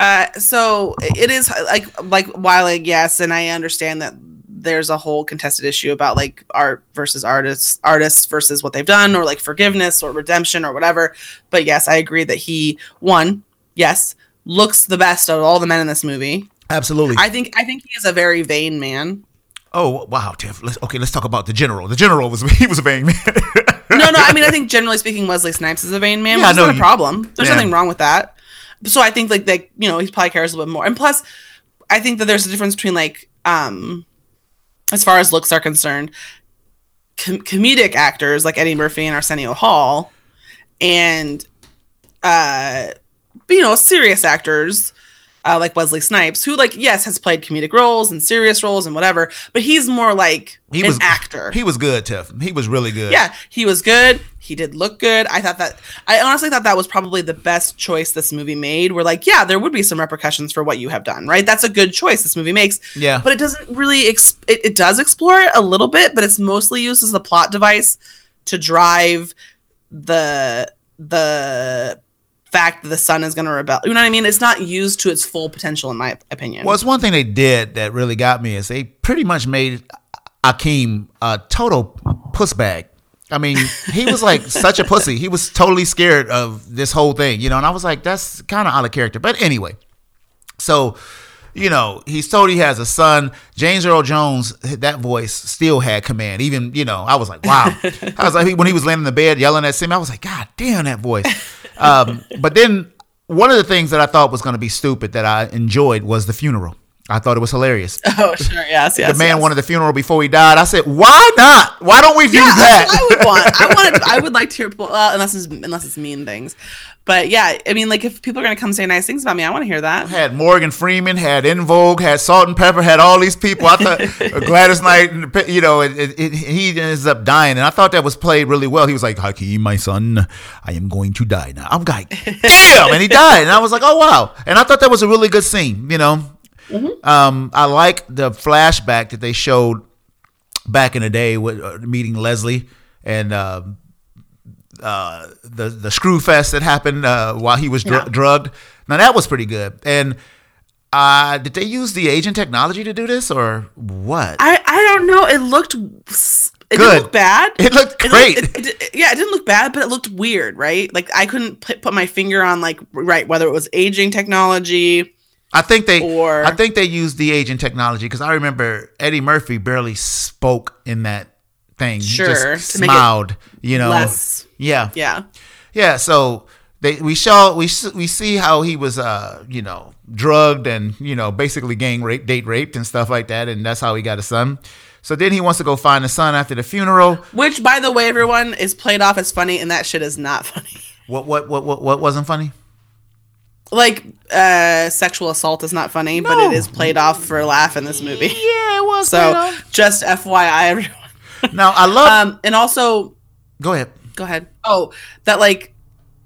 So it is like while yes, and I understand that there's a whole contested issue about like art versus artists versus what they've done, or like forgiveness or redemption or whatever. But yes, I agree that he looks the best of all the men in this movie. Absolutely. I think he is a very vain man. Oh wow, Tiff. Let's talk about the general. The general was a vain man. No. I mean, I think generally speaking, Wesley Snipes is a vain man. Yeah, which is not a problem. There's nothing wrong with that. So I think like that, he probably cares a little bit more. And plus, I think that there's a difference between like, as far as looks are concerned, comedic actors like Eddie Murphy and Arsenio Hall, and serious actors like Wesley Snipes, who has played comedic roles and serious roles and whatever, but he's more like an actor. He was good, Tiff. He was really good. Yeah, he was good. He did look good. I honestly thought that was probably the best choice this movie made. Where there would be some repercussions for what you have done, right? That's a good choice this movie makes. Yeah. But it doesn't really, it does explore it a little bit, but it's mostly used as a plot device to drive the fact that the son is going to rebel. You know what I mean? It's not used to its full potential, in my opinion. Well, it's one thing they did that really got me is they pretty much made Akeem a total pussbag. I mean, he was like such a pussy. He was totally scared of this whole thing, you know. And I was like, that's kind of out of character. But anyway, so you know, he's told he has a son. James Earl Jones, that voice still had command. Even, you know, I was like, wow. I was like, when he was laying in the bed yelling at Simon, I was like, God damn, that voice. But then one of the things that I thought was going to be stupid that I enjoyed was the funeral. I thought it was hilarious. Oh, sure. Yes. The man wanted the funeral before he died. I said, why not? Why don't we do that? That's what I would want. I would like to hear, unless it's mean things. But yeah, I mean, like if people are going to come say nice things about me, I want to hear that. Had Morgan Freeman, had En Vogue, had Salt and Pepper, had all these people. I thought Gladys Knight, you know, he ends up dying. And I thought that was played really well. He was like, Hakeem, my son, I am going to die now. I'm like, damn. And he died. And I was like, oh, wow. And I thought that was a really good scene, you know. Mm-hmm. I like the flashback that they showed back in the day with meeting Leslie and the screw fest that happened while he was drugged. Now that was pretty good. And did they use the agent technology to do this or what? I don't know. It looked good. Didn't look bad. It looked great. It didn't look bad, but it looked weird, right? Like I couldn't put my finger on whether it was aging technology. I think they used the agent technology because I remember Eddie Murphy barely spoke in that thing. Sure, he just smiled, you know. Less. Yeah. So we see how he was, you know, drugged and, you know, basically date raped and stuff like that, and that's how he got a son. So then he wants to go find the son after the funeral, which, by the way, everyone is played off as funny, and that shit is not funny. What wasn't funny? Like sexual assault is not funny, but it is played off for a laugh in this movie. Yeah, it was. So just FYI, everyone. Now I love. And also, go ahead. Oh, that like.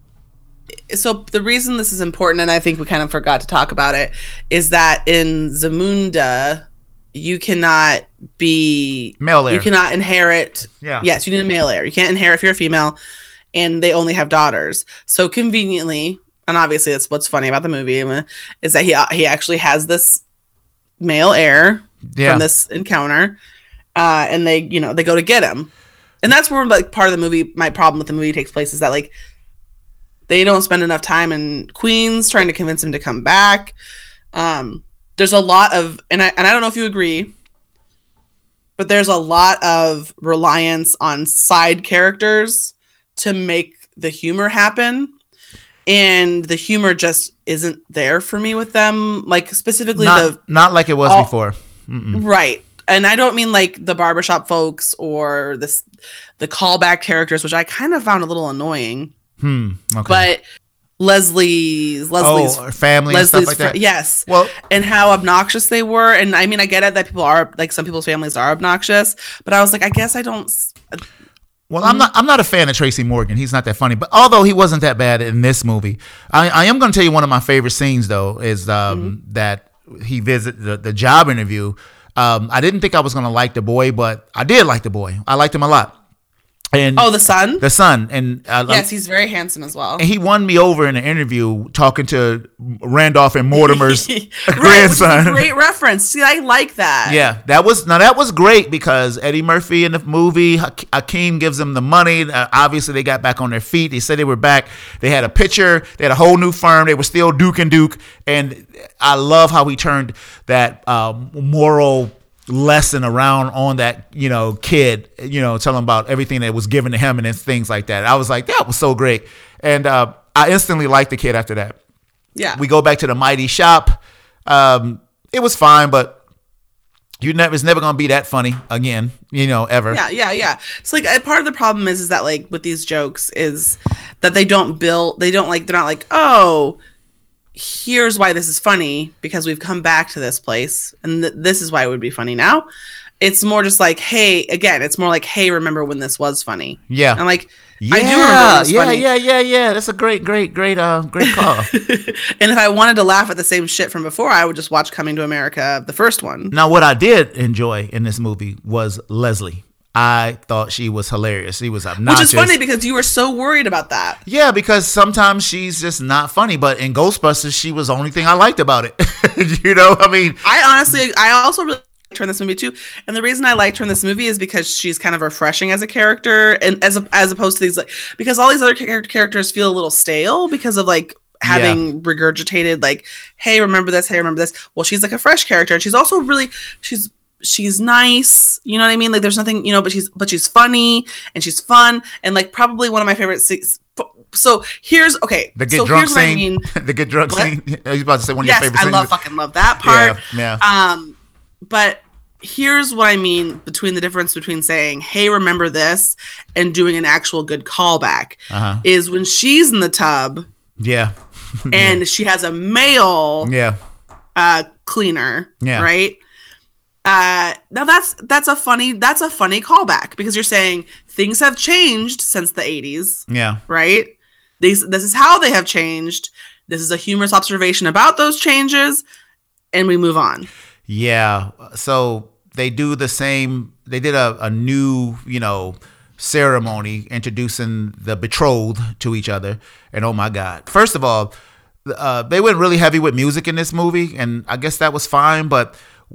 So the reason this is important, and I think we kind of forgot to talk about it, is that in Zamunda, you cannot be male heir. You cannot inherit. Yeah. Yes, you need a male heir. You can't inherit if you're a female, and they only have daughters. So conveniently. And obviously, that's what's funny about the movie is that he actually has this male heir from this encounter, and they go to get him, and that's where like part of the movie. My problem with the movie takes place is that like they don't spend enough time in Queens trying to convince him to come back. There's a lot of and I don't know if you agree, but there's a lot of reliance on side characters to make the humor happen. And the humor just isn't there for me with them. Like specifically not like it was before. Mm-mm. Right. And I don't mean like the barbershop folks or the callback characters, which I kind of found a little annoying. Okay. But Leslie's family and stuff like that. Yes. Well, and how obnoxious they were. And I mean, I get it that people are like some people's families are obnoxious, but I was like, I guess I don't. Well, I'm not a fan of Tracy Morgan. He's not that funny, but although he wasn't that bad in this movie, I am going to tell you one of my favorite scenes though is that he visited the job interview. I didn't think I was going to like the boy, but I did like the boy. I liked him a lot. And the son, and yes, he's very handsome as well. And he won me over in an interview talking to Randolph and Mortimer's grandson. Which is a great reference. See, I like that. Yeah, that was great because Eddie Murphy in the movie, Hakeem gives them the money. Obviously, they got back on their feet. They said they were back. They had a picture. They had a whole new firm. They were still Duke and Duke. And I love how he turned that moral lesson around on that, you know, kid, you know, telling about everything that was given to him and things like that. I was like, that was so great. And I instantly liked the kid after that. Yeah. We go back to the Mighty Shop. It was fine, but it's never going to be that funny again, you know, ever. Yeah. It's like part of the problem is that like with these jokes is that they're not like, oh, here's why this is funny because we've come back to this place and this is why it would be funny now. It's more just like, hey, again, it's more like, hey, remember when this was funny? Yeah. I'm like, yeah, I do remember this funny. Yeah. That's a great call. And if I wanted to laugh at the same shit from before, I would just watch Coming to America, the first one. Now, what I did enjoy in this movie was Leslie. I thought she was hilarious. She was obnoxious. Which is funny because you were so worried about that. Yeah, because sometimes she's just not funny. But in Ghostbusters, she was the only thing I liked about it. You know, I mean, I also really liked her in this movie too. And the reason I liked her in this movie is because she's kind of refreshing as a character, and as opposed to these, like, because all these other characters feel a little stale because of like having regurgitated like, hey, remember this, hey, remember this. Well, she's like a fresh character, and she's also really she's nice, you know what I mean? Like, there's nothing, you know, but she's funny and she's fun, and like probably one of my favorite scenes. So here's the get drunk scene. I mean. The get drunk scene. I was about to say one of your favorite scenes. I fucking love that part. Yeah. But here's what I mean between the difference between saying, hey, remember this, and doing an actual good callback is when she's in the tub. Yeah. And she has a male cleaner. Yeah. Right. Now that's a funny callback, because you're saying things have changed since the 80s. Yeah. Right? This is how they have changed. This is a humorous observation about those changes, and we move on. Yeah. So they do the same. They did a new, ceremony introducing the betrothed to each other. And oh my God. First of all, they went really heavy with music in this movie, and I guess that was fine, but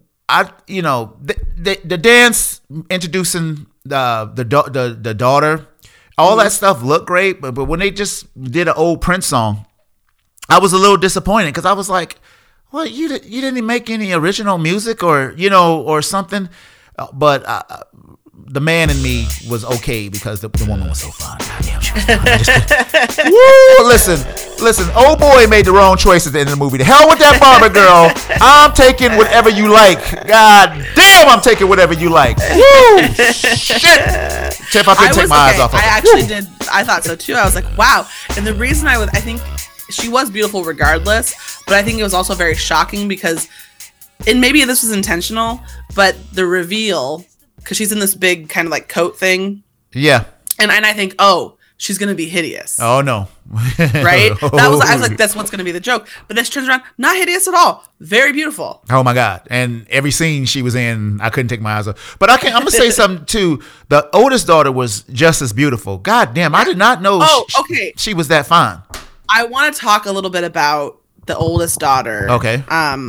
the dance introducing the daughter, all that stuff looked great, but when they just did an old Prince song, I was a little disappointed, because I was like, well, you didn't make any original music or something, but the man in me was okay because the woman was so fine. Goddamn, she was fine. Woo! Listen. Old boy made the wrong choice at the end of the movie. The hell with that barber girl. I'm taking whatever you like. God damn, I'm taking whatever you like. Woo! Shit. Tiff, I couldn't take my eyes off of her. I actually did. I thought so too. I was like, wow. And the reason I think she was beautiful regardless, but I think it was also very shocking because, and maybe this was intentional, but the reveal, because she's in this big kind of like coat thing. Yeah. And I think, oh, she's going to be hideous. Oh, no. Right? I was like, that's what's going to be the joke. But then she turns around, not hideous at all. Very beautiful. Oh, my God. And every scene she was in, I couldn't take my eyes off. But I'm going to say something, too. The oldest daughter was just as beautiful. God damn, I did not know she was that fine. I want to talk a little bit about the oldest daughter. Okay.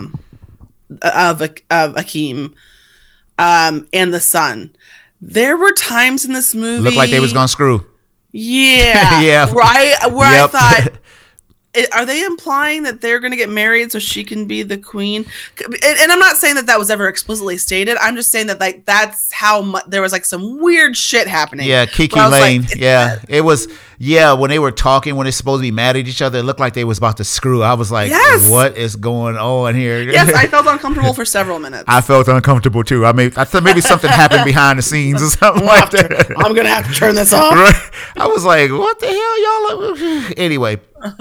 Of Akeem. And the son. There were times in this movie looked like they was gonna screw. Yeah. Yeah. Where I thought, are they implying that they're gonna get married so she can be the queen? And I'm not saying that was ever explicitly stated. I'm just saying that like that's how much there was like some weird shit happening. Yeah, Kiki Lane. Like, it was. Yeah, when they were talking, when they're supposed to be mad at each other, it looked like they was about to screw. I was like, what is going on here? Yes, I felt uncomfortable for several minutes. I felt uncomfortable too. I thought maybe something happened behind the scenes or something like that. I'm going to have to turn this off. Right? I was like, what the hell, y'all? Anyway.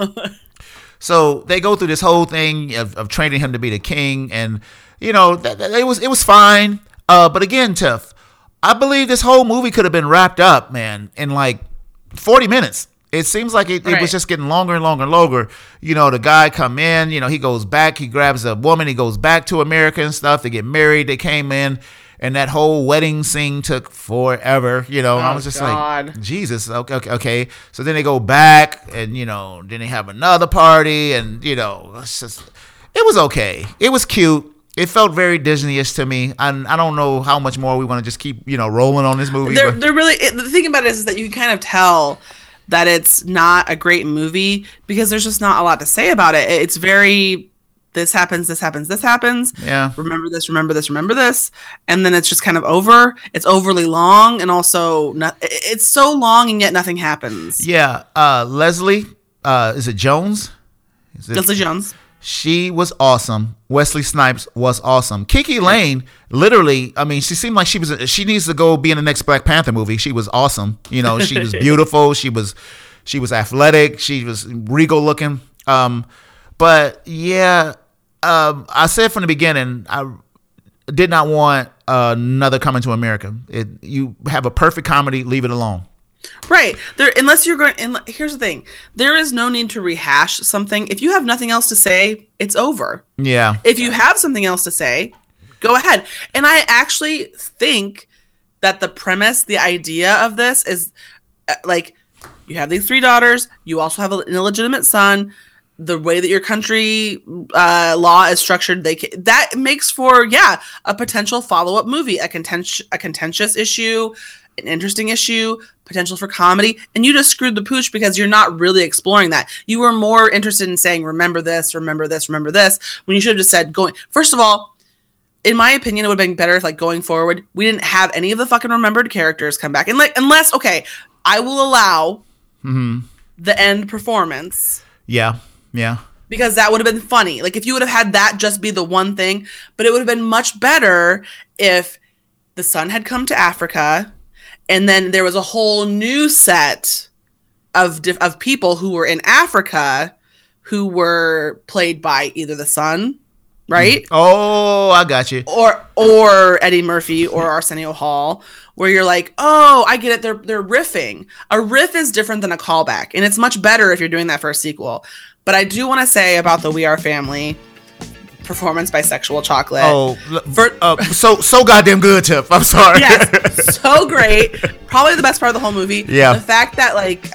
So they go through this whole thing of training him to be the king. And, it was fine. But again, Tiff, I believe this whole movie could have been wrapped up, man, in like 40 minutes. It seems like it was just getting longer and longer and longer. The guy come in, he goes back, he grabs a woman, he goes back to America and stuff. They get married, they came in, and that whole wedding scene took forever. I was just like, Jesus, okay. So then they go back, and then they have another party, and it was okay. It was cute. It felt very Disney-ish to me. I don't know how much more we want to just keep, rolling on this movie. They're really, the thing about it is that you can kind of tell that it's not a great movie because there's just not a lot to say about it. It's very, this happens, this happens, this happens. Yeah. Remember this, remember this, remember this. And then it's just kind of over. It's overly long, and also it's so long and yet nothing happens. Yeah. Leslie, is it Jones? Leslie Jones. She was awesome. Wesley Snipes was awesome. Kiki Lane, literally, she seemed like she needs to go be in the next Black Panther movie. She was awesome. She was beautiful. She was athletic. She was regal looking. But yeah, I said from the beginning, I did not want another Coming to America. You have a perfect comedy, leave it alone. Right. Unless you're going, and here's the thing. There is no need to rehash something. If you have nothing else to say, it's over. Yeah. If you have something else to say, go ahead. And I actually think that the premise, the idea of this is like, you have these three daughters. You also have an illegitimate son. the way that your country law is structured, that makes for a potential follow-up movie, a contentious issue, an interesting issue, potential for comedy, and you just screwed the pooch because you're not really exploring that. You were more interested in saying, remember this, remember this, remember this, when you should have just said, first of all, in my opinion, it would have been better if, like, going forward, we didn't have any of the fucking remembered characters come back. And, like, unless, okay, I will allow the end performance. Yeah. Because that would have been funny. Like, if you would have had that just be the one thing, but it would have been much better if the son had come to Africa, and then there was a whole new set of people who were in Africa who were played by either the son, right? Oh, I got you. Or Eddie Murphy or Arsenio Hall, where you're like, oh, I get it. They're riffing. A riff is different than a callback, and it's much better if you're doing that for a sequel. But I do want to say about the We Are Family performance by Sexual Chocolate. So goddamn good, Tiff. I'm sorry. Yes, so great. Probably the best part of the whole movie. Yeah. The fact that, like,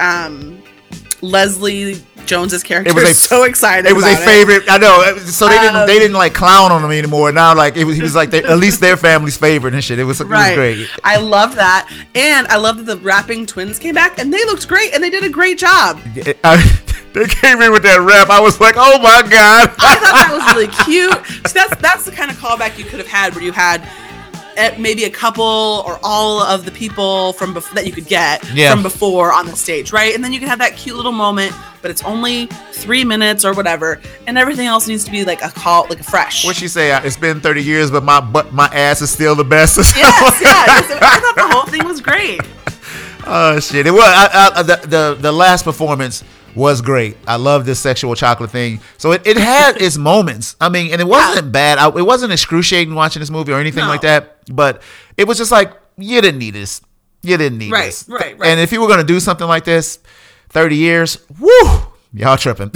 Leslie Jones's character was so excited. It was a favorite. I know. So they didn't like clown on him anymore. Now, like, he was like at least their family's favorite and shit. It was great. I love that, and I love that the rapping twins came back and they looked great and they did a great job. They came in with that rap. I was like, oh my God. I thought that was really cute. So that's the kind of callback you could have had, where you had maybe a couple or all of the people from that you could get from before on the stage, right? And then you can have that cute little moment, but it's only 3 minutes or whatever, and everything else needs to be like a fresh. What'd she say? It's been 30 years, but my ass is still the best. Yes. I thought the whole thing was great. Oh shit! It was the last performance was great. I love this Sexual Chocolate thing. So it had its moments. I mean, and it wasn't bad. It wasn't excruciating watching this movie or anything like that. But it was just like, you didn't need this. You didn't need this. Right. And if you were gonna do something like this, 30 years, woo, y'all tripping.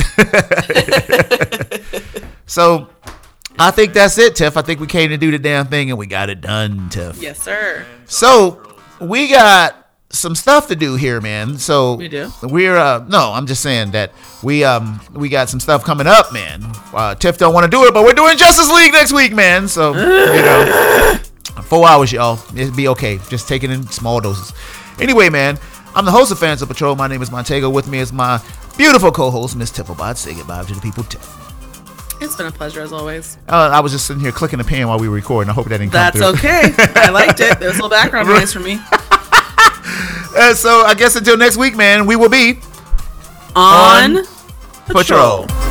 So I think that's it, Tiff. I think we came to do the damn thing and we got it done, Tiff. Yes, sir. So we got some stuff to do here, man. So we do. I'm just saying that we got some stuff coming up, man. Tiff don't want to do it, but we're doing Justice League next week, man. So 4 hours, y'all. It'll be okay. Just take it in small doses. Anyway, man, I'm the host of Fans of Patrol. My name is Montego. With me is my beautiful co-host, Miss Tifflebot. Say goodbye to the people, Tiff. It's been a pleasure as always. I was just sitting here clicking the pen while we were recording. I hope that didn't come through. That's okay. I liked it. There was a little background noise for me. So I guess until next week, man, we will be on patrol.